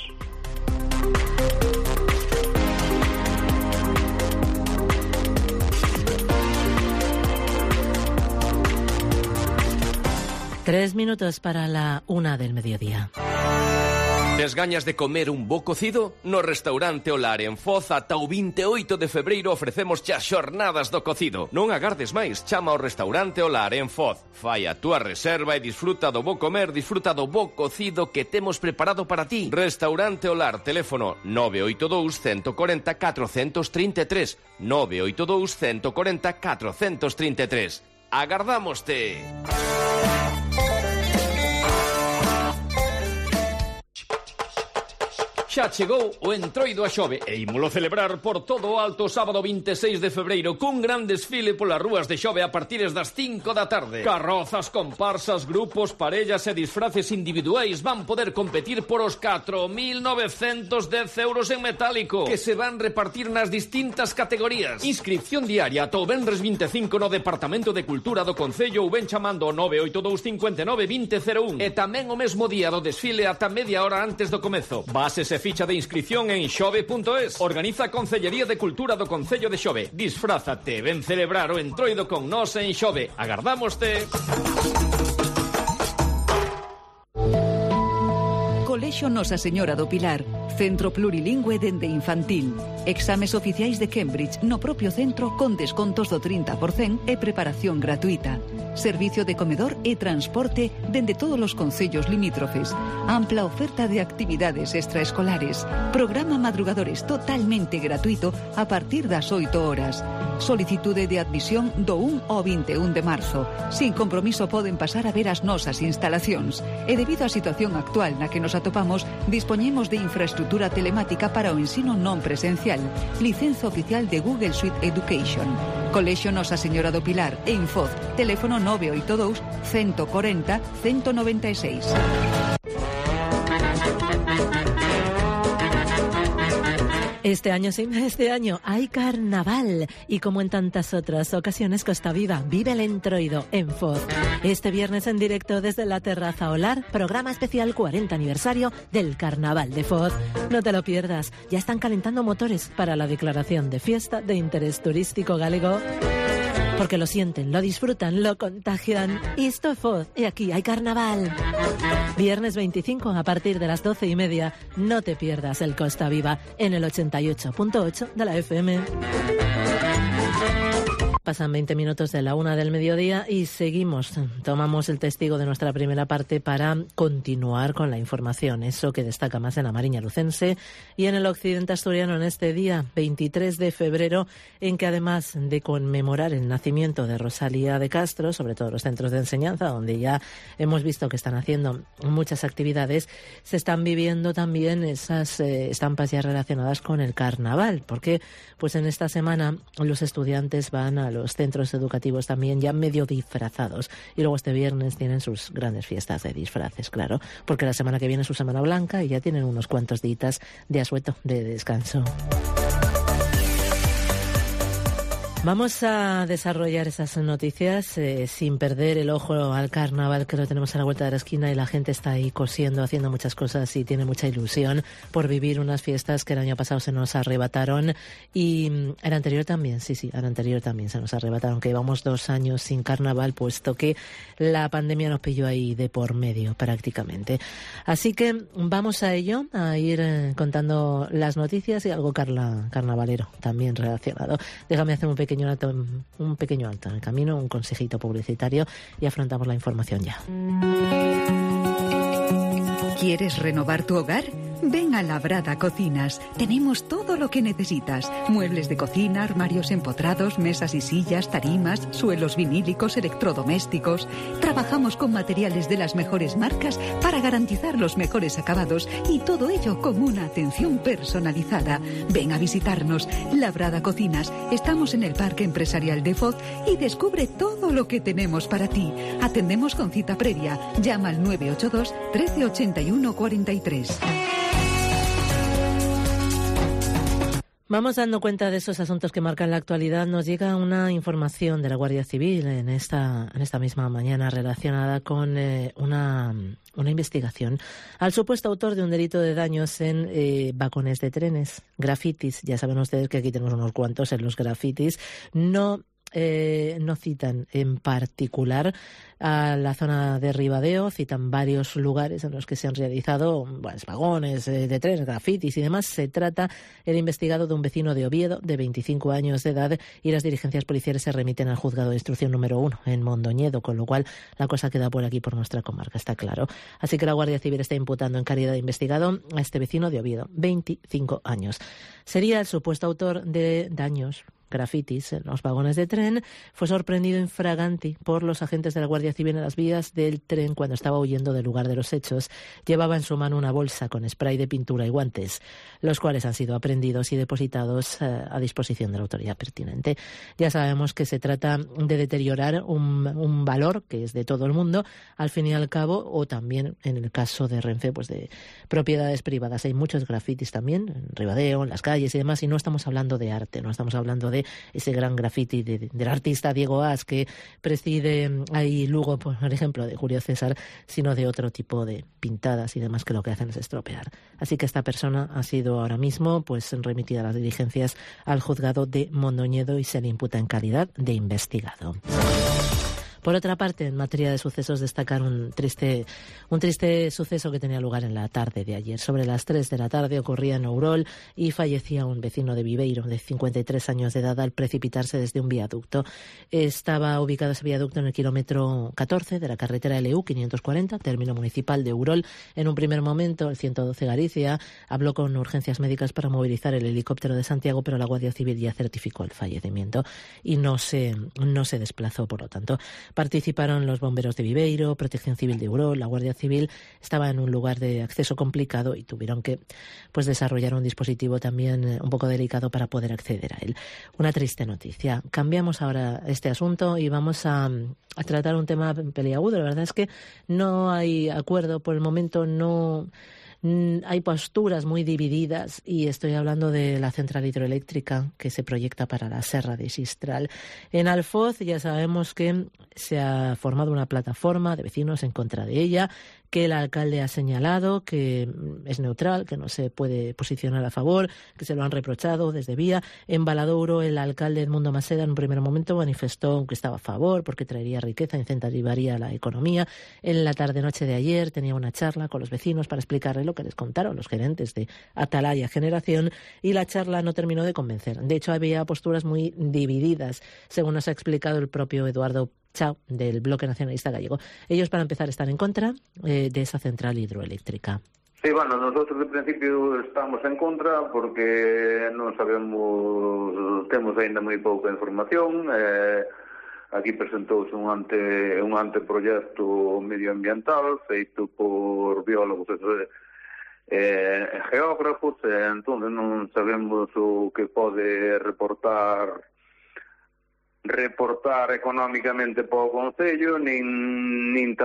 Tres minutos para la una del mediodía. Tes gañas de comer un bo cocido? No restaurante Olar en Foz ata o vinte e oito de febreiro ofrecemos xa xornadas do cocido. Non agardes máis, chama ao restaurante Olar en Foz. Fai a túa reserva e disfruta do bo comer, disfruta do bo cocido que temos preparado para ti. Restaurante Olar, teléfono nove oito dous, uno cuatro cero, catro tres tres, nove oito dous, uno cuatro cero, catro tres tres. Agardámoste. Xa chegou o Entroido a Xove e ímolo celebrar por todo o alto sábado vinte e seis de febreiro cun gran desfile polas rúas de Xove a partir das cinco da tarde. Carrozas, comparsas, grupos, parellas e disfraces individuais van poder competir por os catro mil novecentos dez euros en metálico que se van repartir nas distintas categorías. Inscripción diaria ata o venres vinte e cinco no Departamento de Cultura do Concello ou ben chamando o nove oito dous, cinco nove, vinte cero un e tamén o mesmo día do desfile ata media hora antes do comezo. Bases e ficha de inscripción en xove punto es. Organiza a Concellería de Cultura do Concello de Xove. Disfrázate, ven celebrar o Entroido con nós en Xove. Agardámoste. Colexio Nosa Señora do Pilar, centro plurilingüe dende infantil. Exames oficiais de Cambridge no propio centro con descontos do trinta por cento e preparación gratuita. Servicio de comedor e transporte dende todos os concellos limítrofes. Ampla oferta de actividades extraescolares. Programa madrugadores totalmente gratuito a partir das oito horas. Solicitude de admisión do un ao vinte e un de marzo. Sin compromiso poden pasar a ver as nosas instalacións. E debido á situación actual na que nos atopamos, dispoñemos de infraestructura telemática para o ensino non presencial. Licenza oficial de Google Suite Education. Colexio Nosa Señora do Pilar, en Foz. Teléfono nove oito dous, uno cuatro cero, uno nueve seis. Este año, sí, este año hay carnaval y como en tantas otras ocasiones Costa Viva vive el Entroido en Foz. Este viernes en directo desde la terraza Olar, programa especial cuarenta aniversario del Carnaval de Foz. No te lo pierdas, ya están calentando motores para la declaración de fiesta de interés turístico galego. Porque lo sienten, lo disfrutan, lo contagian. Y esto es Foz, y aquí hay carnaval. Viernes veinticinco a partir de las doce y media. No te pierdas el Costa Viva en el ochenta y ocho punto ocho de la F M. Pasan veinte minutos de la una del mediodía y seguimos. Tomamos el testigo de nuestra primera parte para continuar con la información, eso que destaca más en la Mariña lucense y en el occidente asturiano en este día, veintitrés de febrero, en que además de conmemorar el nacimiento de Rosalía de Castro, sobre todo los centros de enseñanza, donde ya hemos visto que están haciendo muchas actividades, se están viviendo también esas eh, estampas ya relacionadas con el carnaval, porque pues en esta semana los estudiantes van a los centros educativos también ya medio disfrazados. Y luego este viernes tienen sus grandes fiestas de disfraces, claro, porque la semana que viene es su Semana Blanca y ya tienen unos cuantos días de asueto, de descanso. Vamos a desarrollar esas noticias eh, sin perder el ojo al carnaval, que lo tenemos a la vuelta de la esquina y la gente está ahí cosiendo, haciendo muchas cosas y tiene mucha ilusión por vivir unas fiestas que el año pasado se nos arrebataron y el anterior también, sí, sí, el anterior también se nos arrebataron, que llevamos dos años sin carnaval, puesto que la pandemia nos pilló ahí de por medio prácticamente. Así que vamos a ello, a ir eh, contando las noticias y algo carla, carnavalero también relacionado. Déjame hacer un pequeño Alto, un pequeño alto en el camino, un consejito publicitario y afrontamos la información ya. ¿Quieres renovar tu hogar? Ven a Labrada Cocinas. Tenemos todo lo que necesitas. Muebles de cocina, armarios empotrados, mesas y sillas, tarimas, suelos vinílicos, electrodomésticos. Trabajamos con materiales de las mejores marcas para garantizar los mejores acabados y todo ello con una atención personalizada. Ven a visitarnos. Labrada Cocinas. Estamos en el Parque Empresarial de Foz y descubre todo lo que tenemos para ti. Atendemos con cita previa. Llama al nueve ocho dos, trece ochenta y uno, cuarenta y tres. Vamos dando cuenta de esos asuntos que marcan la actualidad. Nos llega una información de la Guardia Civil en esta, en esta misma mañana relacionada con eh, una, una investigación al supuesto autor de un delito de daños en eh, vagones de trenes, grafitis. Ya saben ustedes que aquí tenemos unos cuantos en los grafitis. No... Eh, no citan en particular a la zona de Ribadeo, citan varios lugares en los que se han realizado bueno, vagones eh, de trenes, grafitis y demás. Se trata el investigado de un vecino de Oviedo de veinticinco años de edad y las diligencias policiales se remiten al juzgado de instrucción número uno en Mondoñedo, con lo cual la cosa queda por aquí, por nuestra comarca, está claro. Así que la Guardia Civil está imputando en calidad de investigado a este vecino de Oviedo, veinticinco años. Sería el supuesto autor de daños, grafitis en los vagones de tren. Fue sorprendido infraganti por los agentes de la Guardia Civil en las vías del tren cuando estaba huyendo del lugar de los hechos. Llevaba en su mano una bolsa con spray de pintura y guantes, los cuales han sido aprehendidos y depositados eh, a disposición de la autoridad pertinente. Ya sabemos que se trata de deteriorar un, un valor que es de todo el mundo, al fin y al cabo, o también en el caso de Renfe, pues de propiedades privadas. Hay muchos grafitis también en Ribadeo, en las calles y demás, y no estamos hablando de arte, no estamos hablando de ese gran grafiti de, de, del artista Diego As que preside ahí Lugo, por ejemplo, de Julio César, sino de otro tipo de pintadas y demás que lo que hacen es estropear. Así que esta persona ha sido ahora mismo pues remitida a las diligencias al juzgado de Mondoñedo y se le imputa en calidad de investigado. Por otra parte, en materia de sucesos, destacar un triste, un triste suceso que tenía lugar en la tarde de ayer. Sobre las tres de la tarde ocurría en Ourol y fallecía un vecino de Viveiro de cincuenta y tres años de edad al precipitarse desde un viaducto. Estaba ubicado ese viaducto en el kilómetro catorce de la carretera L U quinientos cuarenta, término municipal de Ourol. En un primer momento, el ciento doce Galicia habló con urgencias médicas para movilizar el helicóptero de Santiago, pero la Guardia Civil ya certificó el fallecimiento y no se, no se desplazó, por lo tanto. Participaron los bomberos de Viveiro, Protección Civil de Ourol. La Guardia Civil estaba en un lugar de acceso complicado y tuvieron que pues desarrollar un dispositivo también un poco delicado para poder acceder a él. Una triste noticia. Cambiamos ahora este asunto y vamos a, a tratar un tema peliagudo. La verdad es que no hay acuerdo por el momento, no... Hay posturas muy divididas y estoy hablando de la central hidroeléctrica que se proyecta para la Serra de Xistral. En Alfoz ya sabemos que se ha formado una plataforma de vecinos en contra de ella, que el alcalde ha señalado que es neutral, que no se puede posicionar a favor, que se lo han reprochado desde Vía. En Valadouro, el alcalde Edmundo Maseda en un primer momento manifestó que estaba a favor porque traería riqueza, incentivaría la economía. En la tarde-noche de ayer tenía una charla con los vecinos para explicarle lo que les contaron los gerentes de Atalaya Generación, y la charla no terminó de convencer. De hecho, había posturas muy divididas, según nos ha explicado el propio Eduardo Chao, del Bloque Nacionalista Gallego. Ellos, para empezar, están en contra eh, de esa central hidroeléctrica. Sí, bueno, nosotros de principio estamos en contra porque non sabemos, temos ainda moi pouca información. Eh, aquí presentouse un ante un anteproyecto medioambiental feito por biólogos e eh, geógrafos, e entón non sabemos o que pode reportar reportar económicamente para o Concello, nin, nin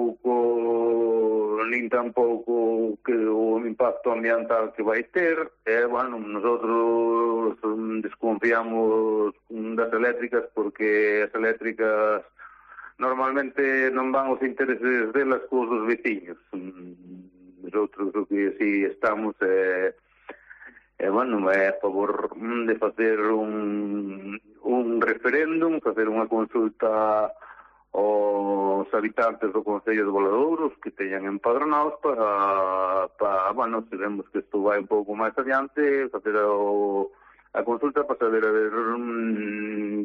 tampouco nin tampouco que o impacto ambiental que vai ter. E, bueno, nosotros desconfiamos das eléctricas porque as eléctricas normalmente non van os intereses delas cos dos veciños. Nosotros o que si estamos é E, bueno, é a favor de facer un, un referéndum, facer unha consulta aos habitantes do Concello de Valadouros que teñan empadronados para, para, bueno, se vemos que isto vai un pouco máis adiante, facer o, a consulta para saber a ver um,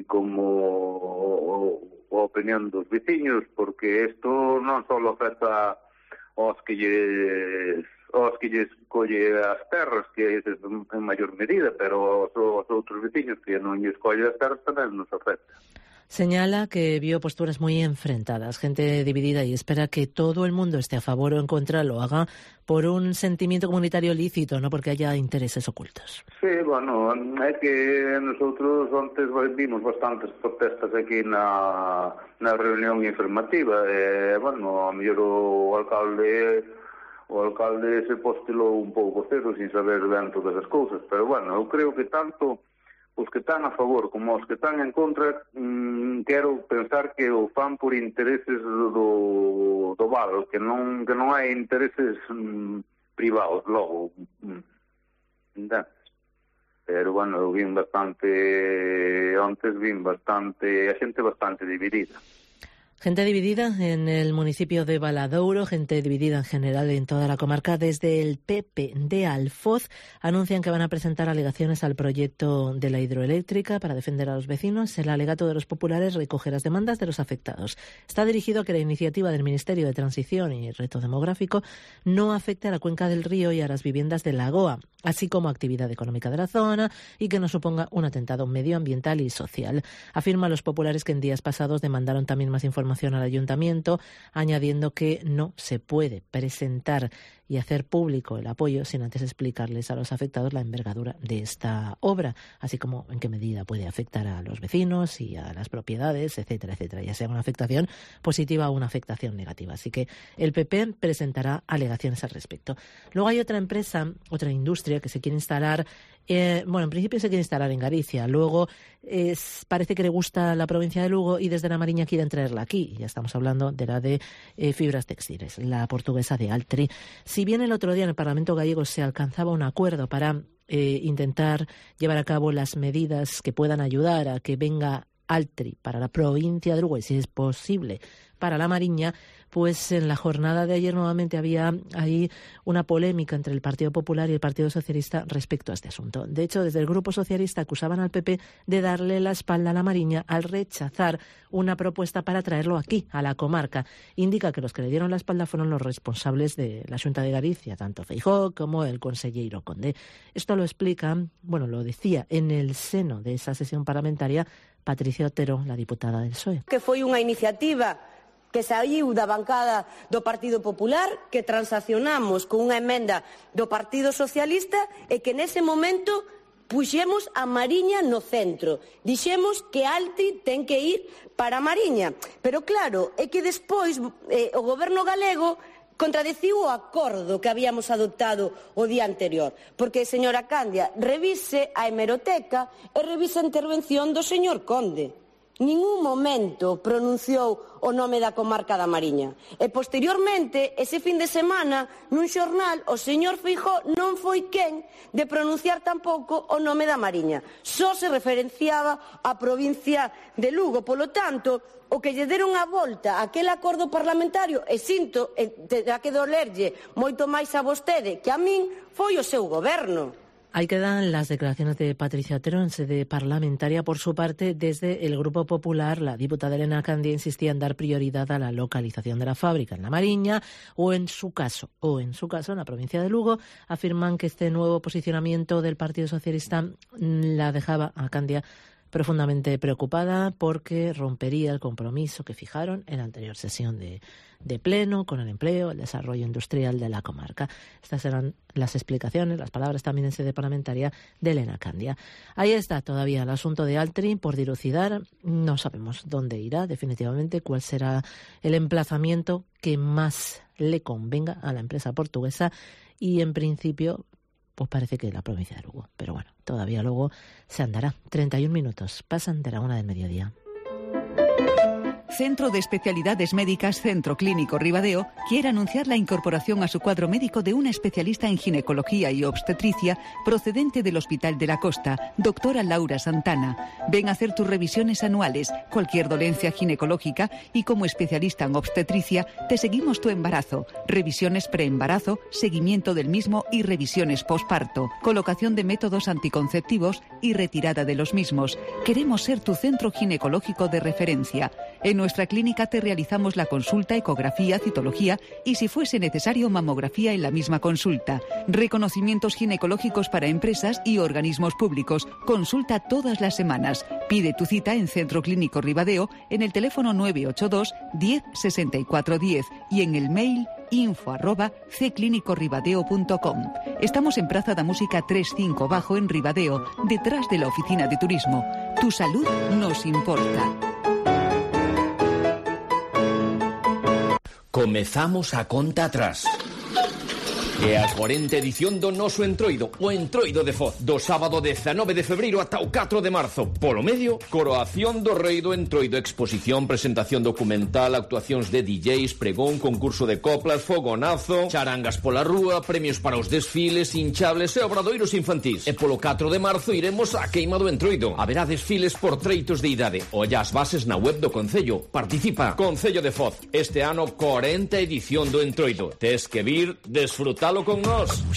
como a opinión dos veciños, porque isto non só afecta aos que lles os que lles colle as terras, que é en maior medida, pero os, os outros veciños que non lles colle as terras tamén nos afecta. Señala que vio posturas muy enfrentadas, gente dividida, y espera que todo el mundo esté a favor o en contra, lo haga por un sentimiento comunitario lícito, no porque haya intereses ocultos. Sí, bueno, é que nosotros antes vimos bastantes protestas aquí na, na reunión informativa, e, bueno, a mellor o alcalde o alcalde se postelou un pouco cedo sin saber ben todas as cousas, pero bueno, eu creo que tanto os que están a favor como os que están en contra, mmm, quero pensar que o fan por intereses do, do val, que non, que non hai intereses mmm, privados, logo. Mmm, pero bueno, eu vin bastante, antes vin bastante, a xente bastante dividida. Gente dividida en el municipio de Valadouro, gente dividida en general en toda la comarca. Desde el P P de Alfoz anuncian que van a presentar alegaciones al proyecto de la hidroeléctrica para defender a los vecinos. El alegato de los populares recoge las demandas de los afectados. Está dirigido a que la iniciativa del Ministerio de Transición y Reto Demográfico no afecte a la cuenca del río y a las viviendas de Lagoa, así como actividad económica de la zona, y que no suponga un atentado medioambiental y social. Afirman los populares que en días pasados demandaron también más información al ayuntamiento, añadiendo que no se puede presentar y hacer público el apoyo sin antes explicarles a los afectados la envergadura de esta obra, así como en qué medida puede afectar a los vecinos y a las propiedades, etcétera, etcétera, ya sea una afectación positiva o una afectación negativa. Así que el P P presentará alegaciones al respecto. Luego hay otra empresa, otra industria que se quiere instalar, eh, bueno, en principio se quiere instalar en Galicia, luego es, parece que le gusta la provincia de Lugo y desde la Mariña quieren traerla aquí. Ya estamos hablando de la de eh, fibras textiles, la portuguesa de Altri. Si bien el otro día en el Parlamento gallego se alcanzaba un acuerdo para eh, intentar llevar a cabo las medidas que puedan ayudar a que venga Altri para la provincia de Lugo y, si es posible, para la Mariña, pues en la jornada de ayer nuevamente había ahí una polémica entre el Partido Popular y el Partido Socialista respecto a este asunto. De hecho, desde el Grupo Socialista acusaban al P P de darle la espalda a la Mariña al rechazar una propuesta para traerlo aquí, a la comarca. Indica que los que le dieron la espalda fueron los responsables de la Xunta de Galicia, tanto Feijóo como el conselleiro Conde. Esto lo explica, bueno, lo decía en el seno de esa sesión parlamentaria Patricia Otero, la diputada del P S O E. Que foi unha iniciativa que saiu da bancada do Partido Popular, que transaccionamos con unha emenda do Partido Socialista e que nese momento puxemos a Mariña no centro. Dixemos que Altri ten que ir para a Mariña. Pero claro, é que despois eh, o goberno galego contradiciu o acordo que habíamos adoptado o día anterior. Porque, señora Candia, revise a hemeroteca e revise a intervención do señor Conde. ningún momento pronunciou o nome da comarca da Mariña. E posteriormente, ese fin de semana, nun xornal, o señor Feijóo non foi quen de pronunciar tampouco o nome da Mariña. Só se referenciaba á provincia de Lugo. Polo tanto, o que lle deron a volta a aquel acordo parlamentario, e sinto, e terá que dolerlle moito máis a vostede que a min, foi o seu goberno. Ahí quedan las declaraciones de Patricia Otero en sede parlamentaria. Por su parte, desde el Grupo Popular, la diputada Elena Candia insistía en dar prioridad a la localización de la fábrica en La Mariña o en su caso, o en su caso en la provincia de Lugo. Afirman que este nuevo posicionamiento del Partido Socialista la dejaba a Candia profundamente preocupada porque rompería el compromiso que fijaron en la anterior sesión de, de pleno con el empleo, el desarrollo industrial de la comarca. Estas eran las explicaciones, las palabras también en sede parlamentaria de Elena Candia. Ahí está todavía el asunto de Altri por dilucidar. No sabemos dónde irá definitivamente, cuál será el emplazamiento que más le convenga a la empresa portuguesa y en principio pues parece que la provincia de Lugo. Pero bueno, todavía luego se andará. treinta y un minutos pasan de la una del mediodía. Centro de Especialidades Médicas Centro Clínico Ribadeo quiere anunciar la incorporación a su cuadro médico de una especialista en ginecología y obstetricia procedente del Hospital de la Costa, doctora Laura Santana. Ven a hacer tus revisiones anuales, cualquier dolencia ginecológica y como especialista en obstetricia te seguimos tu embarazo, revisiones preembarazo, seguimiento del mismo y revisiones posparto, colocación de métodos anticonceptivos y retirada de los mismos. Queremos ser tu centro ginecológico de referencia. En nuestra clínica te realizamos la consulta, ecografía, citología y, si fuese necesario, mamografía en la misma consulta. Reconocimientos ginecológicos para empresas y organismos públicos. Consulta todas las semanas. Pide tu cita en Centro Clínico Ribadeo en el teléfono nueve ocho dos, diez, sesenta y cuatro diez y en el mail info arroba c clínico ribadeo punto com. Estamos en Praza da Música tres cinco Bajo en Ribadeo, detrás de la oficina de turismo. Tu salud nos importa. Comezamos a conta atrás. É a cuarenta edición do noso Entroido, o Entroido de Foz, do sábado dezanove de febreiro ata o catro de marzo. Polo medio, coroación do rei do Entroido, exposición, presentación documental, actuacións de D Js, pregón, concurso de coplas, fogonazo, charangas pola rúa, premios para os desfiles, hinchables e obradoiros infantís. E polo catro de marzo iremos á queima do Entroido. Haberá desfiles por treitos de idade. Olla as bases na web do Concello. Participa. Concello de Foz. Este ano, cuarenta edición do Entroido. Tes que vir, desfrutar con nos.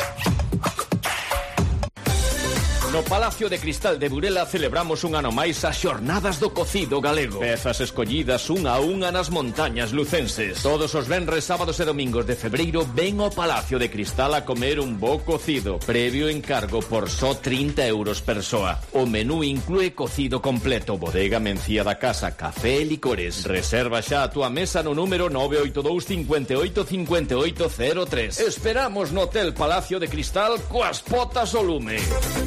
No Palacio de Cristal de Burela celebramos un ano máis as xornadas do cocido galego. Pezas escollidas unha a unha nas montañas lucenses. Todos os venres, sábados e domingos de febreiro ven ao Palacio de Cristal a comer un bo cocido. Previo encargo por só trinta euros persoa. O menú inclúe cocido completo, bodega, mencía da casa, café e licores. Reserva xa a túa mesa no número nove oito dous, cinco oito, cinco oito cero tres. Esperamos no Hotel Palacio de Cristal coas potas ao lume.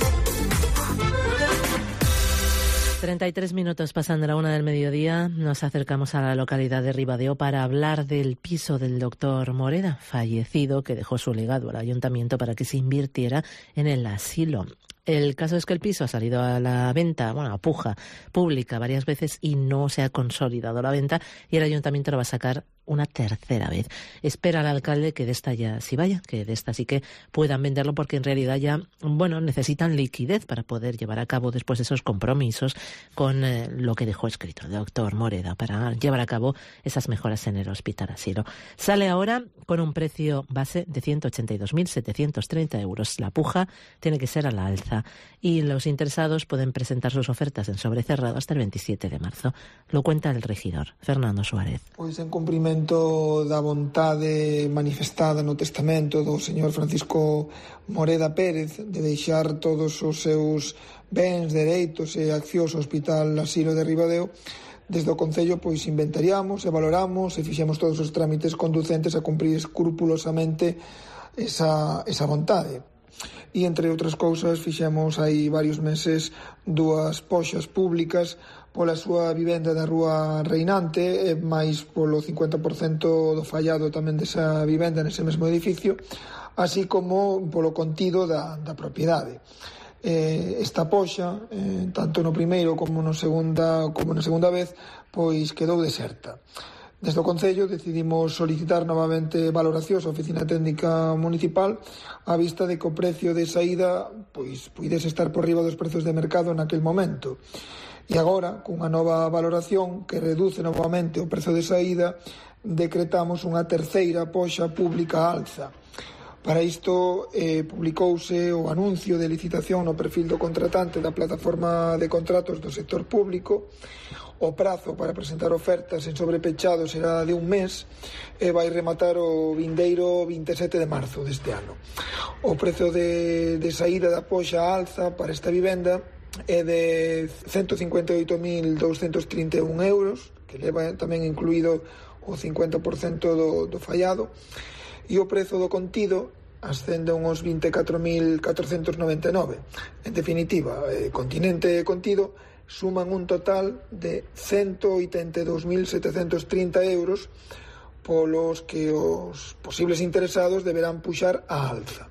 treinta y tres minutos pasan de la una del mediodía. Nos acercamos a la localidad de Ribadeo para hablar del piso del doctor Moreda, fallecido, que dejó su legado al ayuntamiento para que se invirtiera en el asilo. El caso es que el piso ha salido a la venta, bueno, a puja pública varias veces y no se ha consolidado la venta y el ayuntamiento lo va a sacar una tercera vez. Espera al alcalde que de esta ya sí vaya, que de esta sí que puedan venderlo porque en realidad ya, bueno, necesitan liquidez para poder llevar a cabo después esos compromisos con eh, lo que dejó escrito el doctor Moreda para llevar a cabo esas mejoras en el hospital asilo. Sale ahora con un precio base de ciento ochenta y dos mil setecientos treinta euros. La puja tiene que ser a la alza y los interesados pueden presentar sus ofertas en sobre cerrado hasta el veintisiete de marzo. Lo cuenta el regidor, Fernando Suárez. Pois en cumprimento da vontade manifestada no testamento do señor Francisco Moreda Pérez de deixar todos os seus bens, dereitos e accións ao Hospital Asilo de Ribadeo, desde o Concello pois inventariamos e valoramos e fixemos todos os trámites conducentes a cumprir escrupulosamente esa, esa vontade. E, entre outras cousas, fixemos hai varios meses dúas poxas públicas pola súa vivenda da Rúa Reinante e máis polo cincuenta por cento do fallado tamén desa vivenda nese mesmo edificio, así como polo contido da, da propiedade. eh, esta poxa, eh, tanto no primeiro como no segunda, como na segunda vez, pois quedou deserta. Desde o Concello decidimos solicitar novamente valoracións á Oficina Técnica Municipal á vista de que o precio de saída pois puidese estar por riba dos prezos de mercado naquel momento. E agora, cunha nova valoración que reduce novamente o prezo de saída, decretamos unha terceira poxa pública alza. Para isto, eh, publicouse o anuncio de licitación no perfil do contratante da plataforma de contratos do sector público. O prazo para presentar ofertas en sobrepechado será de un mes e vai rematar o vindeiro vinte e sete de marzo deste ano. O prezo de, de saída da poxa alza para esta vivenda é de ciento cincuenta e oito mil douscentos trinta e un euros, que leva tamén incluído o cincuenta por cento do, do fallado, e o prezo do contido ascende a uns vinte e catro mil catrocentos noventa e nove. En definitiva, eh, continente e contido suman un total de ciento oitenta e dous mil setecentos trinta euros polos que os posibles interesados deberán puxar a alza.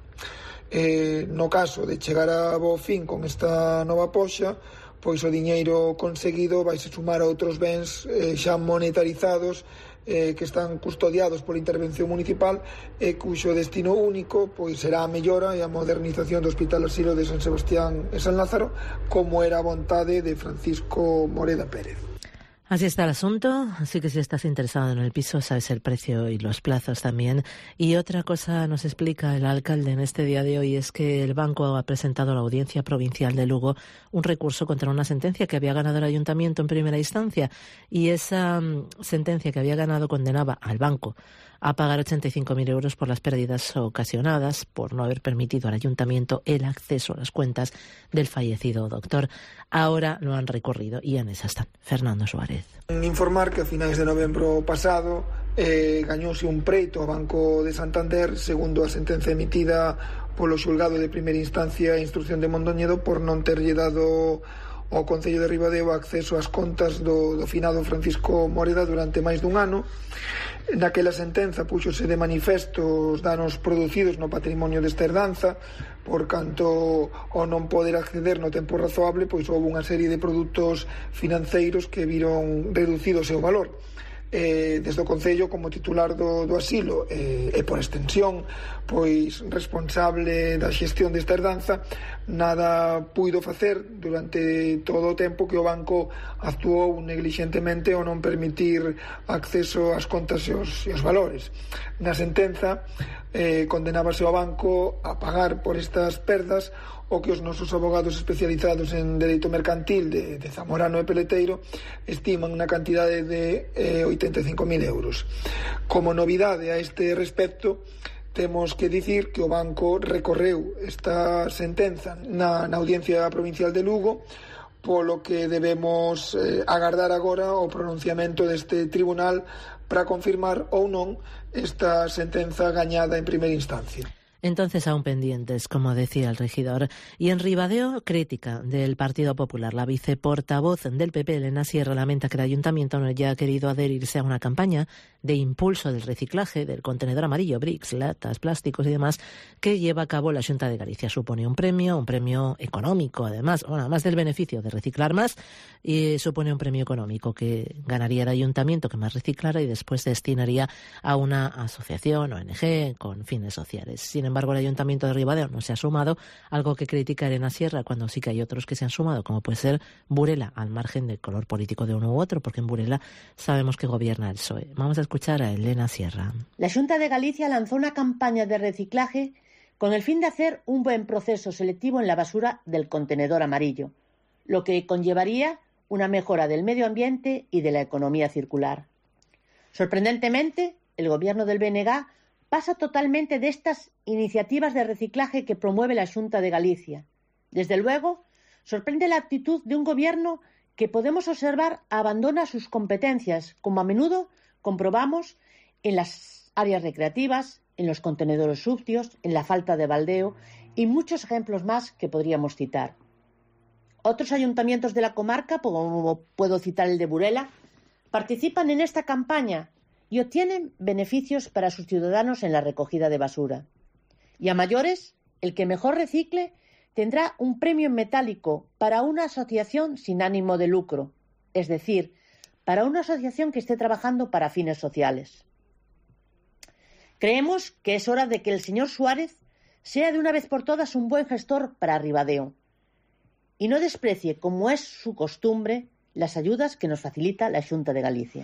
Eh, no caso de chegar a bo fin con esta nova poxa, pois o diñeiro conseguido vaise sumar a outros bens eh, xa monetarizados eh, que están custodiados por intervención municipal e cuxo destino único pois será a mellora e a modernización do Hospital Asilo de San Sebastián e San Lázaro, como era a vontade de Francisco Moreda Pérez. Así está el asunto, así que si estás interesado en el piso sabes el precio y los plazos también. Y otra cosa nos explica el alcalde en este día de hoy es que el banco ha presentado a la Audiencia Provincial de Lugo un recurso contra una sentencia que había ganado el ayuntamiento en primera instancia, y esa um, sentencia que había ganado condenaba al banco a pagar ochenta y cinco mil euros por las pérdidas ocasionadas por no haber permitido al ayuntamiento el acceso a las cuentas del fallecido doctor. Ahora lo han recurrido y en esa están. Fernando Suárez. Informar que a finais de novembro pasado eh, gañouse un preito ao Banco de Santander segundo a sentenza emitida polo xulgado de primeira instancia e instrucción de Mondoñedo por non terlle dado ao Concello de Ribadeo acceso ás contas do, do finado Francisco Moreda durante máis dun ano. Naquela sentenza púxose de manifesto os danos producidos no patrimonio desta herdanza, por canto ao non poder acceder no tempo razoable, pois houve unha serie de produtos financeiros que viron reducido o seu valor. Eh, desde o Concello, como titular do, do asilo eh, e por extensión pois responsable da xestión desta herdanza, nada puido facer durante todo o tempo que o banco actuou neglixentemente ao non permitir acceso ás contas e os, e os valores. Na sentenza eh, condenábase ao banco a pagar por estas perdas o que os nosos abogados especializados en dereito mercantil de, de Zamorano e Peleteiro estiman na cantidade de eh, oitenta e cinco mil euros. Como novidade a este respecto, temos que dicir que o banco recorreu esta sentenza na, na Audiencia Provincial de Lugo, polo que debemos eh, agardar agora o pronunciamento deste tribunal para confirmar ou non esta sentenza gañada en primeira instancia. Entonces aún pendientes, como decía el regidor. Y en Ribadeo, crítica del Partido Popular. La viceportavoz del P P, Elena Sierra, lamenta que el ayuntamiento no haya querido adherirse a una campaña de impulso del reciclaje del contenedor amarillo, bricks, latas, plásticos y demás, que lleva a cabo la Xunta de Galicia. Supone un premio, un premio económico, además, bueno, además del beneficio de reciclar más, y supone un premio económico que ganaría el ayuntamiento que más reciclara y después destinaría a una asociación, O N G, con fines sociales. Sin embargo, el Ayuntamiento de Ribadeo no se ha sumado, algo que critica Elena Sierra, cuando sí que hay otros que se han sumado, como puede ser Burela, al margen del color político de uno u otro, porque en Burela sabemos que gobierna el P S O E. Vamos a escuchar a Elena Sierra. La Xunta de Galicia lanzó una campaña de reciclaje con el fin de hacer un buen proceso selectivo en la basura del contenedor amarillo, lo que conllevaría una mejora del medio ambiente y de la economía circular. Sorprendentemente, el gobierno del B N G pasa totalmente de estas iniciativas de reciclaje que promueve la Xunta de Galicia. Desde luego, sorprende la actitud de un gobierno que podemos observar abandona sus competencias, como a menudo comprobamos en las áreas recreativas, en los contenedores sucios, en la falta de baldeo y muchos ejemplos más que podríamos citar. Otros ayuntamientos de la comarca, como puedo citar el de Burela, participan en esta campaña y obtienen beneficios para sus ciudadanos en la recogida de basura. Y a mayores, el que mejor recicle tendrá un premio en metálico para una asociación sin ánimo de lucro, es decir, para una asociación que esté trabajando para fines sociales. Creemos que es hora de que el señor Suárez sea de una vez por todas un buen gestor para Ribadeo y no desprecie, como es su costumbre, las ayudas que nos facilita la Xunta de Galicia.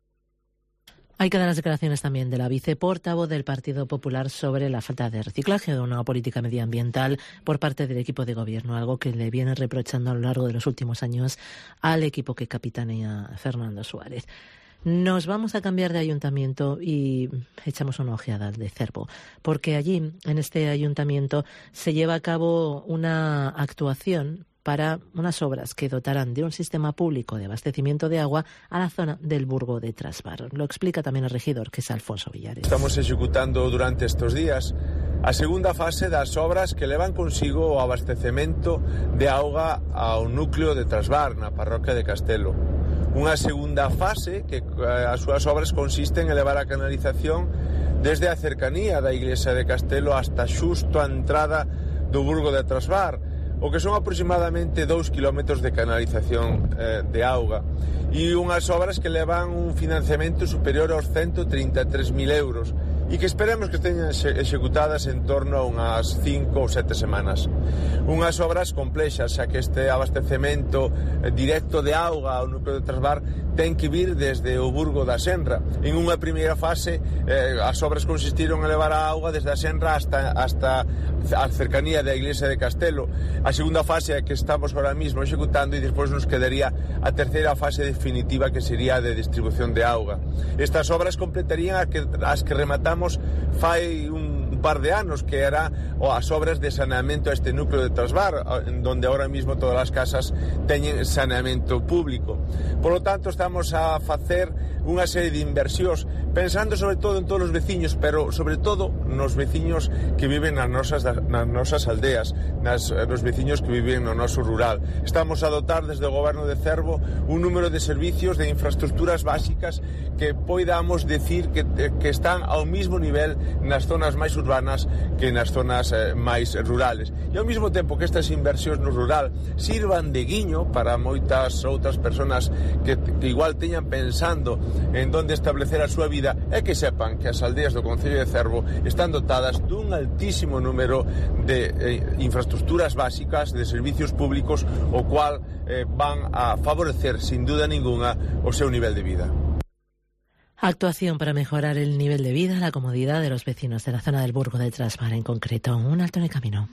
Hay que dar las declaraciones también de la viceportavoz del Partido Popular sobre la falta de reciclaje de una política medioambiental por parte del equipo de gobierno, algo que le viene reprochando a lo largo de los últimos años al equipo que capitanea Fernando Suárez. Nos vamos a cambiar de ayuntamiento y echamos una ojeada al de Cervo, porque allí, en este ayuntamiento, se lleva a cabo una actuación para unas obras que dotarán de un sistema público de abastecimiento de agua a la zona del Burgo de Trasbar. Lo explica tamén o regidor, que é Alfonso Villares. Estamos executando durante estes días a segunda fase das obras que levan consigo o abastecemento de auga ao núcleo de Trasbar, na parroquia de Castelo. Unha segunda fase que as súas obras consisten en elevar a canalización desde a cercanía da iglesia de Castelo hasta xusto a entrada do Burgo de Trasbar, o que son aproximadamente dous kilómetros de canalización eh, de auga, e unhas obras que levan un financiamento superior aos ciento trinta e tres mil euros e que esperemos que estén executadas en torno a unhas cinco ou sete semanas. Unhas obras complexas, xa que este abastecemento directo de auga ao núcleo de Trasbar ten que vir desde o Burgo da Senra. En unha primeira fase, eh, as obras consistiron en levar a auga desde a Senra hasta, hasta a cercanía da iglesia de Castelo. A segunda fase é que estamos ahora mismo executando e despois nos quedaría a terceira fase definitiva, que sería a de distribución de auga. Estas obras completarían as que, as que rematamos fai un par de anos, que era o as obras de saneamento a este núcleo de Trasbar, en donde ahora mismo todas as casas teñen saneamento público. Por lo tanto, estamos a facer unha serie de inversións pensando sobre todo en todos os veciños, pero sobre todo nos veciños que viven nas nosas, nas nosas aldeas, nas, nos veciños que viven no noso rural. Estamos a dotar desde o goberno de Cervo un número de servicios, de infraestructuras básicas que poidamos decir que, que están ao mismo nivel nas zonas máis urbanas que nas zonas eh, máis rurales. E ao mesmo tempo que estas inversións no rural sirvan de guiño para moitas outras persoas que, que igual teñan pensando en donde establecer a súa vida, é que sepan que as aldeas do Concello de Cervo están dotadas dun altísimo número de eh, infraestructuras básicas, de servicios públicos, o cual eh, van a favorecer, sin duda ninguna, o seu nivel de vida. Actuación para mejorar el nivel de vida, la comodidad de los vecinos de la zona del Burgo de Trasbar en concreto. Un alto en el camino.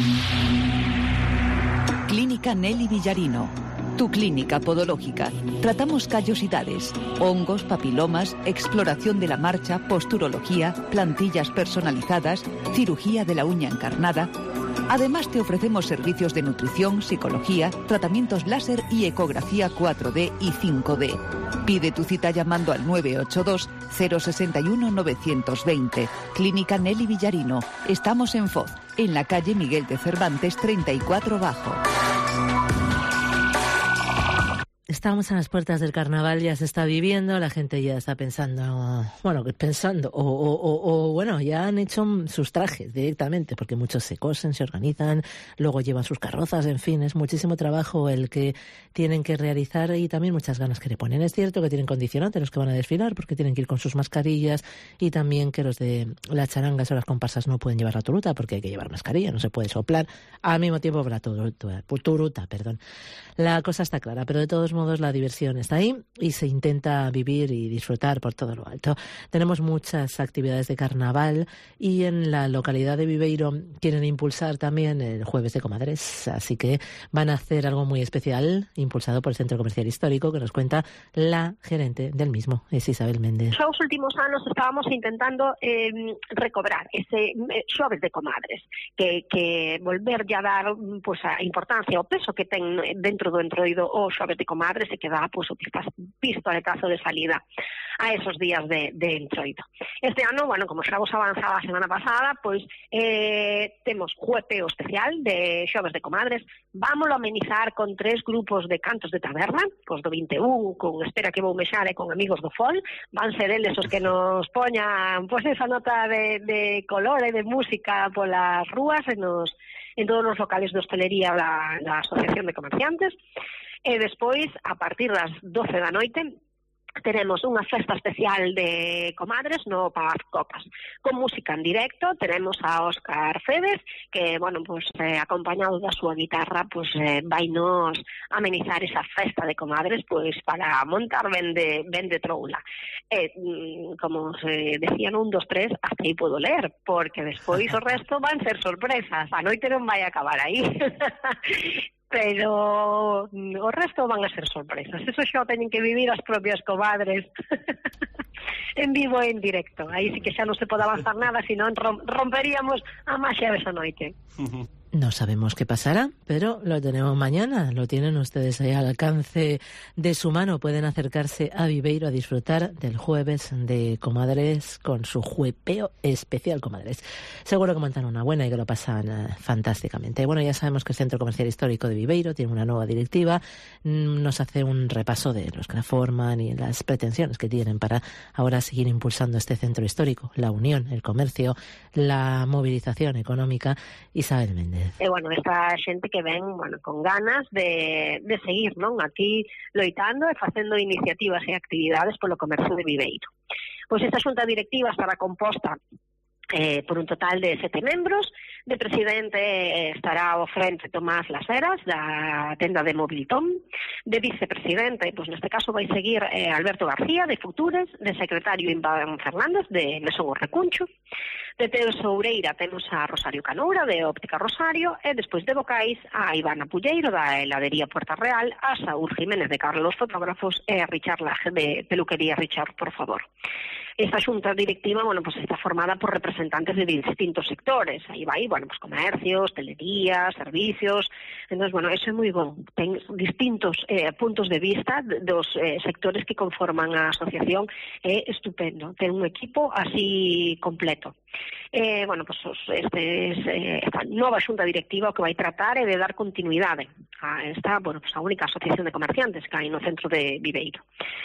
Clínica Nelly Villarino. Tu clínica podológica. Tratamos callosidades, hongos, papilomas, exploración de la marcha, posturología, plantillas personalizadas, cirugía de la uña encarnada. Además, te ofrecemos servicios de nutrición, psicología, tratamientos láser y ecografía cuatro D y cinco D. Pide tu cita llamando al nueve ocho dos, cero seis uno, nueve dos cero. Clínica Nelly Villarino. Estamos en Foz, en la calle Miguel de Cervantes treinta y cuatro Bajo. Estamos a las puertas del carnaval, ya se está viviendo, la gente ya está pensando, bueno, pensando, o, o, o, o bueno, ya han hecho sus trajes directamente, porque muchos se cosen, se organizan, luego llevan sus carrozas, en fin, es muchísimo trabajo el que tienen que realizar y también muchas ganas que le ponen. Es cierto que tienen condicionantes los que van a desfilar, porque tienen que ir con sus mascarillas, y también que los de las charangas o las comparsas no pueden llevar la turuta, porque hay que llevar mascarilla, no se puede soplar al mismo tiempo la turuta, turuta, perdón. La cosa está clara, pero de todos modos la diversión está ahí y se intenta vivir y disfrutar por todo lo alto. Tenemos muchas actividades de carnaval y en la localidad de Viveiro quieren impulsar también el Jueves de Comadres, así que van a hacer algo muy especial impulsado por el Centro Comercial Histórico, que nos cuenta la gerente del mismo, es Isabel Méndez. Xa os últimos anos estábamos intentando eh, recobrar ese eh, Xoves de Comadres, que, que volver a dar pues, a importancia, o peso que ten dentro do entroido o Xoves de Comadres, comadres e que dá pues, o pistoletazo de salida a esos días de, de entroido. Este ano, bueno, como xa vos avanzaba a semana pasada, pois eh, temos juepeo especial de xoves de comadres. Vámoslo amenizar con tres grupos de cantos de taberna, pois do vinte e un, con Espera que vou mexar e con Amigos do Fol. Van ser eles os que nos poñan pois esa nota de, de color e de música polas rúas e nos, en todos os locales de hostelería da, da Asociación de Comerciantes. E despois, a partir das doce da noite, tenemos unha festa especial de comadres no Paz Copas, con música en directo. Tenemos a Óscar Fedes, que, bueno, pues eh, acompañado da súa guitarra, pues eh, vainos amenizar esa festa de comadres, pues para montar ben de, ben de troula. Eh, como se decían, un, dos, tres, hasta aí puedo leer, porque despois o resto van ser sorpresas. A noite non vai acabar aí. Pero o resto van a ser sorpresas. Eso xa teñen que vivir as propias comadres en vivo e en directo. Aí sí que xa non se pode avanzar nada, senón romperíamos a maxia desa noite. No sabemos qué pasará, pero lo tenemos mañana. Lo tienen ustedes ahí al alcance de su mano. Pueden acercarse a Viveiro a disfrutar del jueves de comadres con su juepeo especial comadres. Seguro que montan una buena y que lo pasan uh, fantásticamente. Bueno, ya sabemos que el Centro Comercial Histórico de Viveiro tiene una nueva directiva. Nos hace un repaso de los que la forman y las pretensiones que tienen para ahora seguir impulsando este centro histórico, la unión, el comercio, la movilización económica. Isabel Méndez. E, bueno, esta xente que ven, bueno, con ganas de, de seguir, non? Aquí loitando e facendo iniciativas e actividades polo comercio de Viveiro. Pois esta xunta directiva estará composta eh, por un total de sete membros. De presidente eh, estará ao frente Tomás Las Heras, da tenda de Mobilitón. De vicepresidente, pois neste caso vai seguir eh, Alberto García, de Futures. De secretario, Iván Fernández, de Mesón o Recuncho. De Tesoureira temos a Rosario Canoura, de Óptica Rosario, e despois de vocais a Ivana Pulleiro, da heladería Puerta Real, a Saúl Jiménez, de Carlos Fotógrafos, e a Richard Laje, de Peluquería Richard, por favor. Esta xunta directiva, bueno, pues está formada por representantes de distintos sectores. Aí vai, bueno, pues comercios, hostelería, servicios. Entonces, bueno, eso é moi bon. Ten distintos eh, puntos de vista dos eh, sectores que conforman a asociación. É estupendo. Ten un equipo así completo. Eh, bueno, pues este es, eh, esta nova xunta directiva o que vai tratar é de dar continuidade a esta, bueno, pues a única asociación de comerciantes que hai no centro de Viveiro.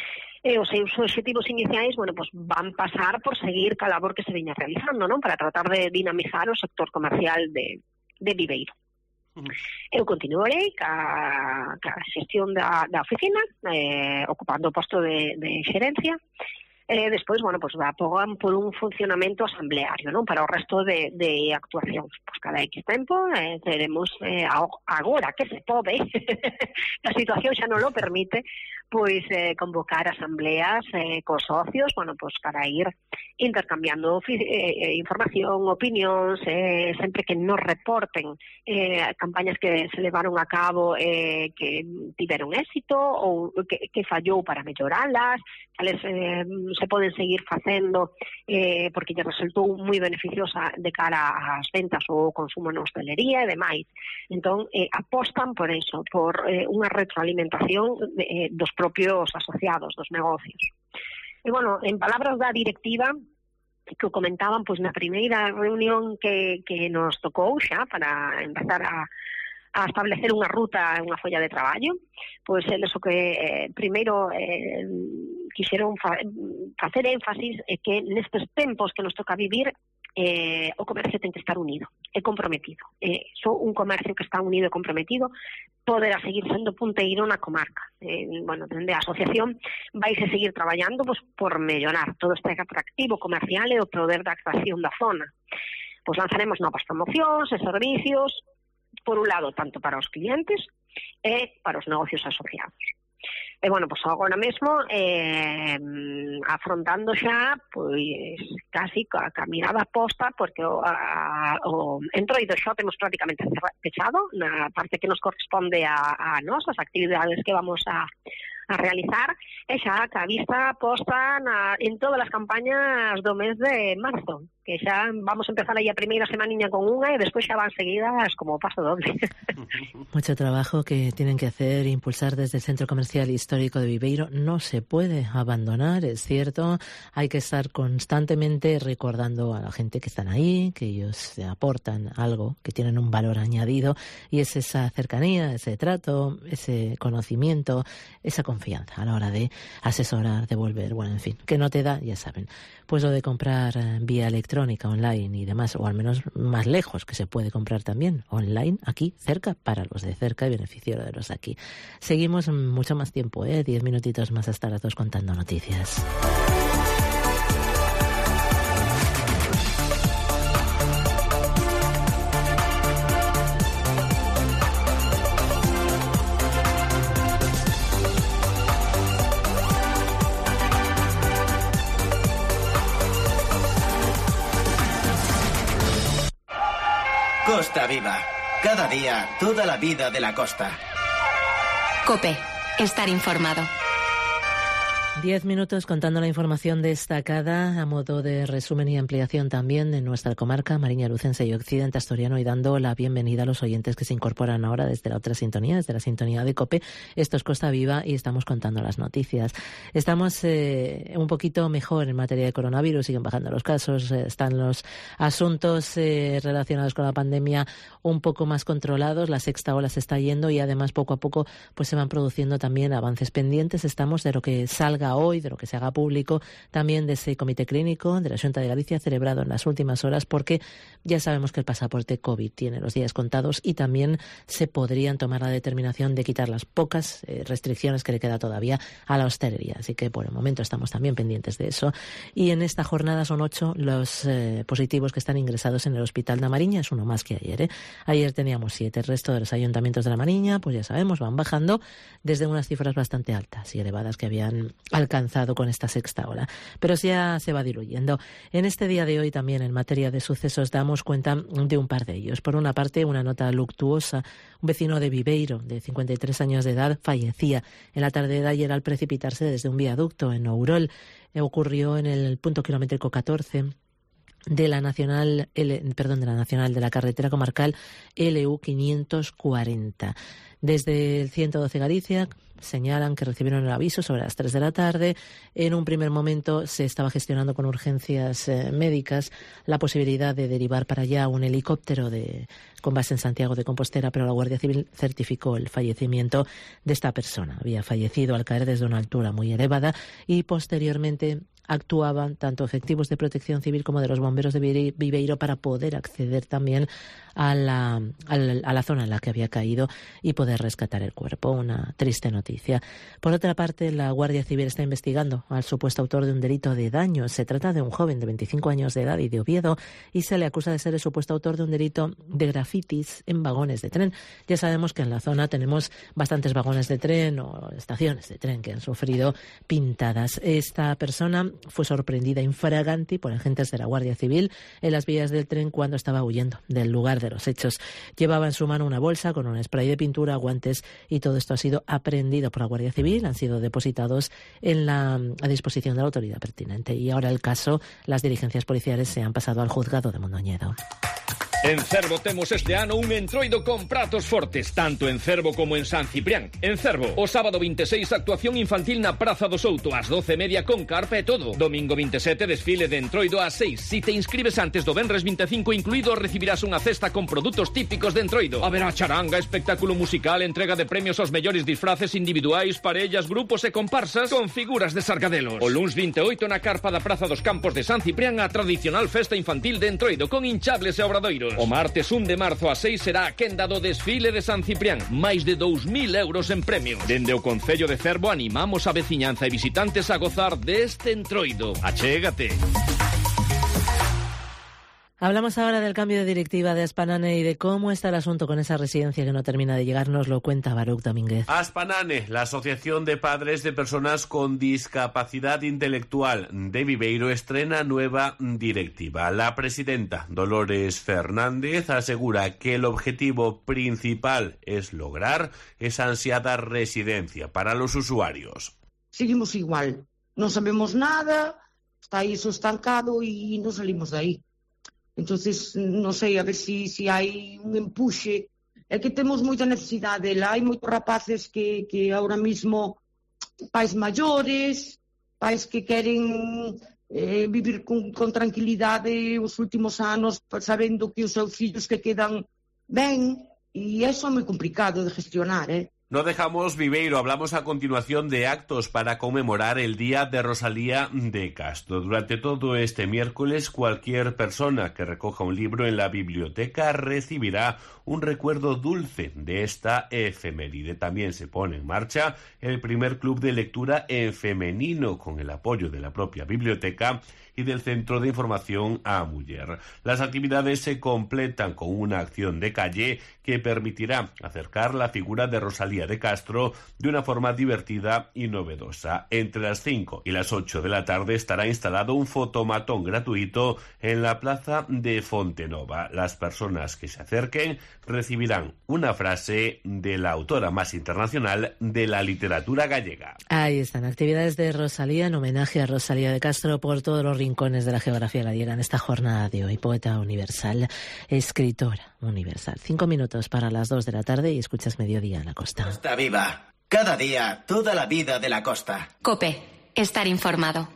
E os seus obxectivos iniciais, bueno, pues van pasar por seguir ca labor que se viña realizando, non? Para tratar de dinamizar o sector comercial de, de Viveiro. Uh-huh. Eu continuarei ca, ca xestión da, da oficina, eh, ocupando o posto de, de xerencia. Eh, despois, bueno, pues apogan por un funcionamento asambleario, non? Para o resto de, de actuacións. Pues cada X tempo eh, teremos eh, agora que se pode, a situación xa non lo permite, pois eh, convocar asambleas eh, cos socios, bueno, pues para ir intercambiando eh, información, opinións, eh, sempre que nos reporten eh, campañas que se levaron a cabo eh, que tiveron éxito ou que, que fallou para melloralas, cales eh, se poden seguir facendo eh, porque lle resultou moi beneficiosa de cara ás ventas ou consumo na hostelería e demais. Entón, eh, apostan por eso, por eh, unha retroalimentación de, eh, dos propios asociados, dos negocios. E, bueno, en palabras da directiva, que o comentaban pois na primeira reunión que, que nos tocou xa para empezar a a establecer unha ruta, unha folla de traballo, pois eles o que eh, primeiro eh, quixeron fa facer énfasis é que nestes tempos que nos toca vivir eh, o comercio ten que estar unido e comprometido. Eh, só un comercio que está unido e comprometido poderá seguir sendo punteiro na comarca. Eh, bueno, dende a asociación vaise seguir traballando pois, por mellorar todo este atractivo comercial e o poder de actuación da zona. Pois lanzaremos novas promocións e servicios, por un lado, tanto para os clientes e para os negocios asociados. E, bueno, pois agora mesmo eh, afrontando xa pois casi a, a mirada posta, porque o, a, o entroido xa temos prácticamente pechado na parte que nos corresponde a, a nos, as actividades que vamos a a realizar, e xa a vista posta na, en todas as campañas do mes de marzo, que xa vamos a empezar aí a primeira semaniña con unha e despois xa van seguidas como paso doble. Mucho trabajo que tienen que hacer, impulsar desde el Centro Comercial Histórico de Viveiro. No se puede abandonar, es cierto. Hay que estar constantemente recordando a la gente que están ahí, que ellos aportan algo, que tienen un valor añadido, y es esa cercanía, ese trato, ese conocimiento, esa confianza a la hora de asesorar, devolver, bueno, en fin, que no te da, ya saben, pues lo de comprar vía electrónica, online y demás, o al menos más lejos, que se puede comprar también online, aquí, cerca, para los de cerca y beneficio de los de aquí. Seguimos mucho más tiempo, ¿eh? Diez minutitos más hasta las dos contando noticias. Costa Viva. Cada día, toda la vida de la costa. COPE. Estar informado. Diez minutos contando la información destacada a modo de resumen y ampliación también de nuestra comarca, Mariña Lucense y Occidente Asturiano, y dando la bienvenida a los oyentes que se incorporan ahora desde la otra sintonía, desde la sintonía de COPE. Esto es Costa Viva y estamos contando las noticias. Estamos eh, un poquito mejor en materia de coronavirus, siguen bajando los casos, eh, están los asuntos eh, relacionados con la pandemia un poco más controlados, la sexta ola se está yendo y además poco a poco pues se van produciendo también avances pendientes. Estamos de lo que salga hoy, de lo que se haga público, también de ese comité clínico de la Xunta de Galicia celebrado en las últimas horas, porque ya sabemos que el pasaporte COVID tiene los días contados y también se podrían tomar la determinación de quitar las pocas eh, restricciones que le queda todavía a la hostelería. Así que por el momento estamos también pendientes de eso. Y en esta jornada son ocho los eh, positivos que están ingresados en el Hospital de Mariña, es uno más que ayer. ¿eh? Ayer teníamos siete, el resto de los ayuntamientos de la Mariña, pues ya sabemos, van bajando desde unas cifras bastante altas y elevadas que habían alcanzado con esta sexta ola, pero ya se va diluyendo. En este día de hoy también en materia de sucesos damos cuenta de un par de ellos. Por una parte, una nota luctuosa. Un vecino de Viveiro, de cincuenta y tres años de edad, fallecía en la tarde de ayer al precipitarse desde un viaducto en Ourol. Ocurrió en el punto kilométrico catorce de la nacional L, perdón, de la nacional de la carretera comarcal L U quinientos cuarenta. Desde el ciento doce Galicia señalan que recibieron el aviso sobre las tres de la tarde. En un primer momento se estaba gestionando con urgencias eh, médicas la posibilidad de derivar para allá un helicóptero de, con base en Santiago de Compostela, pero la Guardia Civil certificó el fallecimiento de esta persona. Había fallecido al caer desde una altura muy elevada y posteriormente actuaban tanto efectivos de Protección Civil como de los bomberos de Viveiro para poder acceder también a la, a la, a la zona en la que había caído y poder rescatar el cuerpo. Una triste noticia. Por otra parte, la Guardia Civil está investigando al supuesto autor de un delito de daño. Se trata de un joven de veinticinco años de edad y de Oviedo y se le acusa de ser el supuesto autor de un delito de grafitis en vagones de tren. Ya sabemos que en la zona tenemos bastantes vagones de tren o estaciones de tren que han sufrido pintadas. Esta persona fue sorprendida infraganti por agentes de la Guardia Civil en las vías del tren cuando estaba huyendo del lugar de los hechos. Llevaba en su mano una bolsa con un spray de pintura, guantes y todo esto ha sido aprehendido por la Guardia Civil, han sido depositados en la, a disposición de la autoridad pertinente y ahora el caso, las diligencias policiales se han pasado al juzgado de Mondoñedo. En Cervo temos este ano un entroido con pratos fortes, tanto en Cervo como en San Ciprián. En Cervo, o sábado veintiséis, actuación infantil na Praza do Souto, ás doce e media con carpa e todo. Domingo veintisiete, desfile de entroido ás seis. Si te inscribes antes do venres veinticinco incluído, recibirás unha cesta con produtos típicos de entroido. Haberá charanga, espectáculo musical, entrega de premios aos mellores disfraces individuais, parellas, grupos e comparsas con figuras de sargadelos. O luns veintiocho na carpa da Praza dos Campos de San Ciprián, a tradicional festa infantil de entroido con hinchables e obradoiros. O martes un de marzo a seis será a quenda do desfile de San Ciprián. Máis de dous mil euros en premios. Dende o Concello de Cervo animamos a veciñanza e visitantes a gozar deste entroido. Achégate. Hablamos ahora del cambio de directiva de Aspanane y de cómo está el asunto con esa residencia que no termina de llegar. Nos lo cuenta Baruch Domínguez. Aspanane, la Asociación de Padres de Personas con Discapacidad Intelectual de Viveiro, estrena nueva directiva. La presidenta Dolores Fernández asegura que el objetivo principal es lograr esa ansiada residencia para los usuarios. Seguimos igual, no sabemos nada, está eso estancado y no salimos de ahí. entonces non sei, a ver se si, si hai un empuxe. É que temos moita necesidade, lá hai moitos rapaces que, que ahora mismo, pais maiores, pais que queren eh, vivir con, con tranquilidade os últimos anos, sabendo que os seus fillos que quedan ben, e iso é moi complicado de gestionar, eh? No dejamos Viveiro, hablamos a continuación de actos para conmemorar el Día de Rosalía de Castro. Durante todo este miércoles, cualquier persona que recoja un libro en la biblioteca recibirá un recuerdo dulce de esta efeméride. También se pone en marcha el primer club de lectura en femenino con el apoyo de la propia biblioteca y del Centro de Información a Muller. Las actividades se completan con una acción de calle que permitirá acercar la figura de Rosalía de Castro de una forma divertida y novedosa. Entre las cinco y las ocho de la tarde estará instalado un fotomatón gratuito en la plaza de Fontenova. Las personas que se acerquen recibirán una frase de la autora más internacional de la literatura gallega. Ahí están, actividades de Rosalía en homenaje a Rosalía de Castro por todos los rincones de la geografía gallega en esta jornada de hoy. Poeta universal, escritora universal. Cinco minutos para las dos de la tarde y escuchas Mediodía en la Costa. Costa Viva. Cada día, toda la vida de la costa. COPE. Estar informado.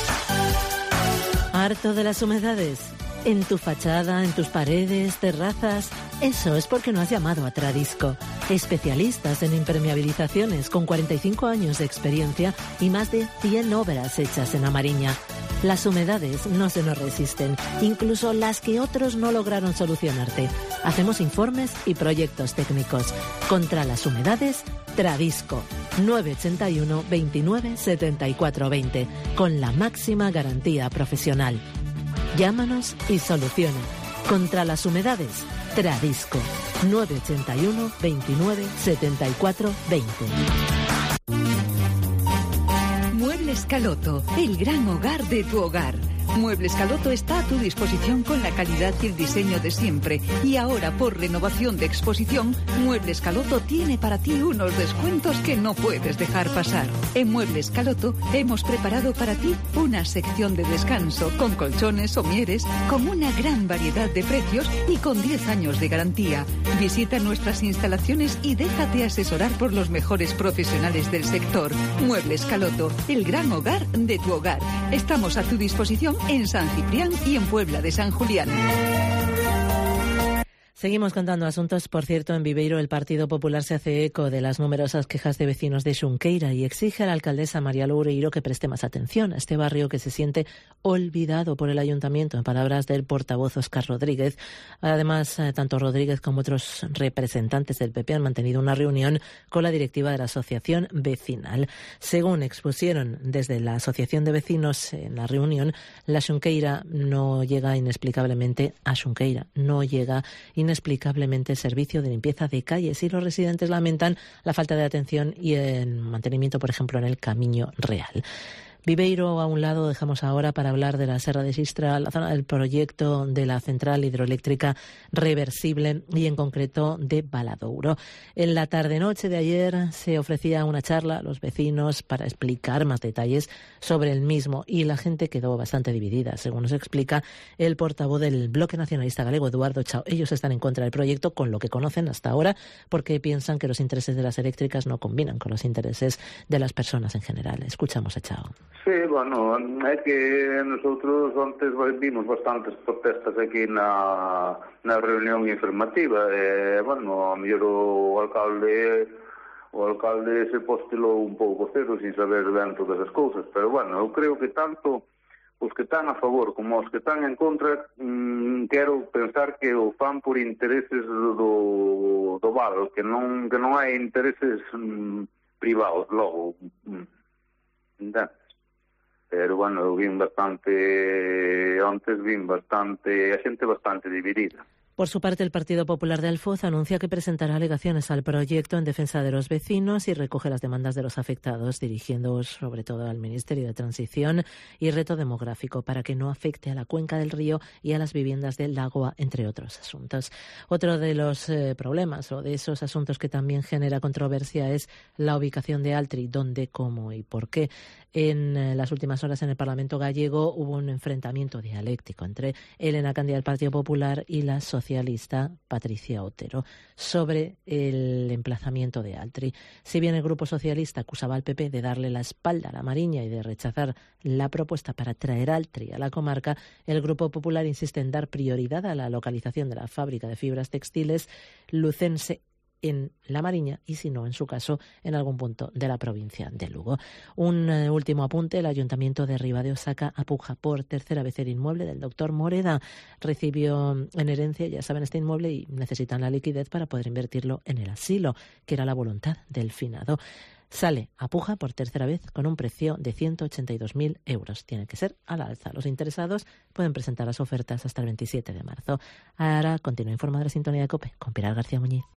¿Harto de las humedades? En tu fachada, en tus paredes, terrazas. Eso es porque no has llamado a Tradisco. Especialistas en impermeabilizaciones con cuarenta y cinco años de experiencia y más de cien obras hechas en Amariña. Las humedades no se nos resisten, incluso las que otros no lograron solucionarte. Hacemos informes y proyectos técnicos. Contra las humedades, Tradisco. nueve ochenta y uno, veintinueve, setenta y cuatro veinte. Con la máxima garantía profesional. Llámanos y soluciona. Contra las humedades, Tradisco. nueve ochenta y uno, veintinueve, setenta y cuatro veinte. Muebles Caloto, el gran hogar de tu hogar. Muebles Caloto está a tu disposición con la calidad y el diseño de siempre. Y ahora, por renovación de exposición, Muebles Caloto tiene para ti unos descuentos que no puedes dejar pasar. En Muebles Caloto hemos preparado para ti una sección de descanso con colchones, somieres, con una gran variedad de precios y con diez años de garantía. Visita nuestras instalaciones y déjate asesorar por los mejores profesionales del sector. Muebles Caloto, el gran hogar de tu hogar. Estamos a tu disposición en San Ciprián y en Puebla de San Julián. Seguimos contando asuntos. Por cierto, en Viveiro el Partido Popular se hace eco de las numerosas quejas de vecinos de Xunqueira y exige a la alcaldesa María Loureiro que preste más atención a este barrio que se siente olvidado por el ayuntamiento, en palabras del portavoz Óscar Rodríguez. Además, tanto Rodríguez como otros representantes del P P han mantenido una reunión con la directiva de la asociación vecinal. Según expusieron desde la asociación de vecinos en la reunión, la Xunqueira no llega inexplicablemente a Xunqueira, no llega inexplicablemente inexplicablemente el servicio de limpieza de calles y los residentes lamentan la falta de atención y el mantenimiento, por ejemplo, en el Camiño Real. Viveiro a un lado, dejamos ahora para hablar de la Serra de Xistra, la zona del proyecto de la central hidroeléctrica reversible y en concreto de Valadouro. En la tarde-noche de ayer se ofrecía una charla a los vecinos para explicar más detalles sobre el mismo y la gente quedó bastante dividida, según nos explica el portavoz del Bloque Nacionalista Galego, Eduardo Chao. Ellos están en contra del proyecto con lo que conocen hasta ahora porque piensan que los intereses de las eléctricas no combinan con los intereses de las personas en general. Escuchamos a Chao. Sí, bueno, é que nosotros antes vimos bastantes protestas aquí na, na reunión informativa e, bueno, a mellor o alcalde o alcalde se postelou un pouco cero sin saber ben todas as cousas, pero, bueno, eu creo que tanto os que están a favor como os que están en contra, mmm, quero pensar que o fan por intereses do, do Val, que non, que non hai intereses mmm, privados, logo, mmm, entende? Pero, bueno, eu vin bastante, antes vin bastante, a xente bastante dividida. Por su parte, el Partido Popular de Alfoz anuncia que presentará alegaciones al proyecto en defensa de los vecinos y recoge las demandas de los afectados, dirigiendo sobre todo al Ministerio de Transición y Reto Demográfico para que no afecte a la cuenca del río y a las viviendas del Lagoa, entre otros asuntos. Otro de los eh, problemas o de esos asuntos que también genera controversia es la ubicación de Altri, dónde, cómo y por qué. En eh, las últimas horas en el Parlamento gallego hubo un enfrentamiento dialéctico entre Elena Candía del Partido Popular y la socialista Patricia Otero sobre el emplazamiento de Altri. Si bien el Grupo Socialista acusaba al P P de darle la espalda a la Mariña y de rechazar la propuesta para traer Altri a la comarca, el Grupo Popular insiste en dar prioridad a la localización de la fábrica de fibras textiles lucense en La Mariña y, si no, en su caso, en algún punto de la provincia de Lugo. Un uh, último apunte: el Ayuntamiento de Ribadeo saca a puja por tercera vez el inmueble del doctor Moreda. Recibió en herencia, ya saben, este inmueble y necesitan la liquidez para poder invertirlo en el asilo, que era la voluntad del finado. Sale a puja por tercera vez con un precio de ciento ochenta y dos mil euros. Tiene que ser al alza. Los interesados pueden presentar las ofertas hasta el veintisiete de marzo. Ahora continúa informando la sintonía de COPE con Pilar García Muñiz.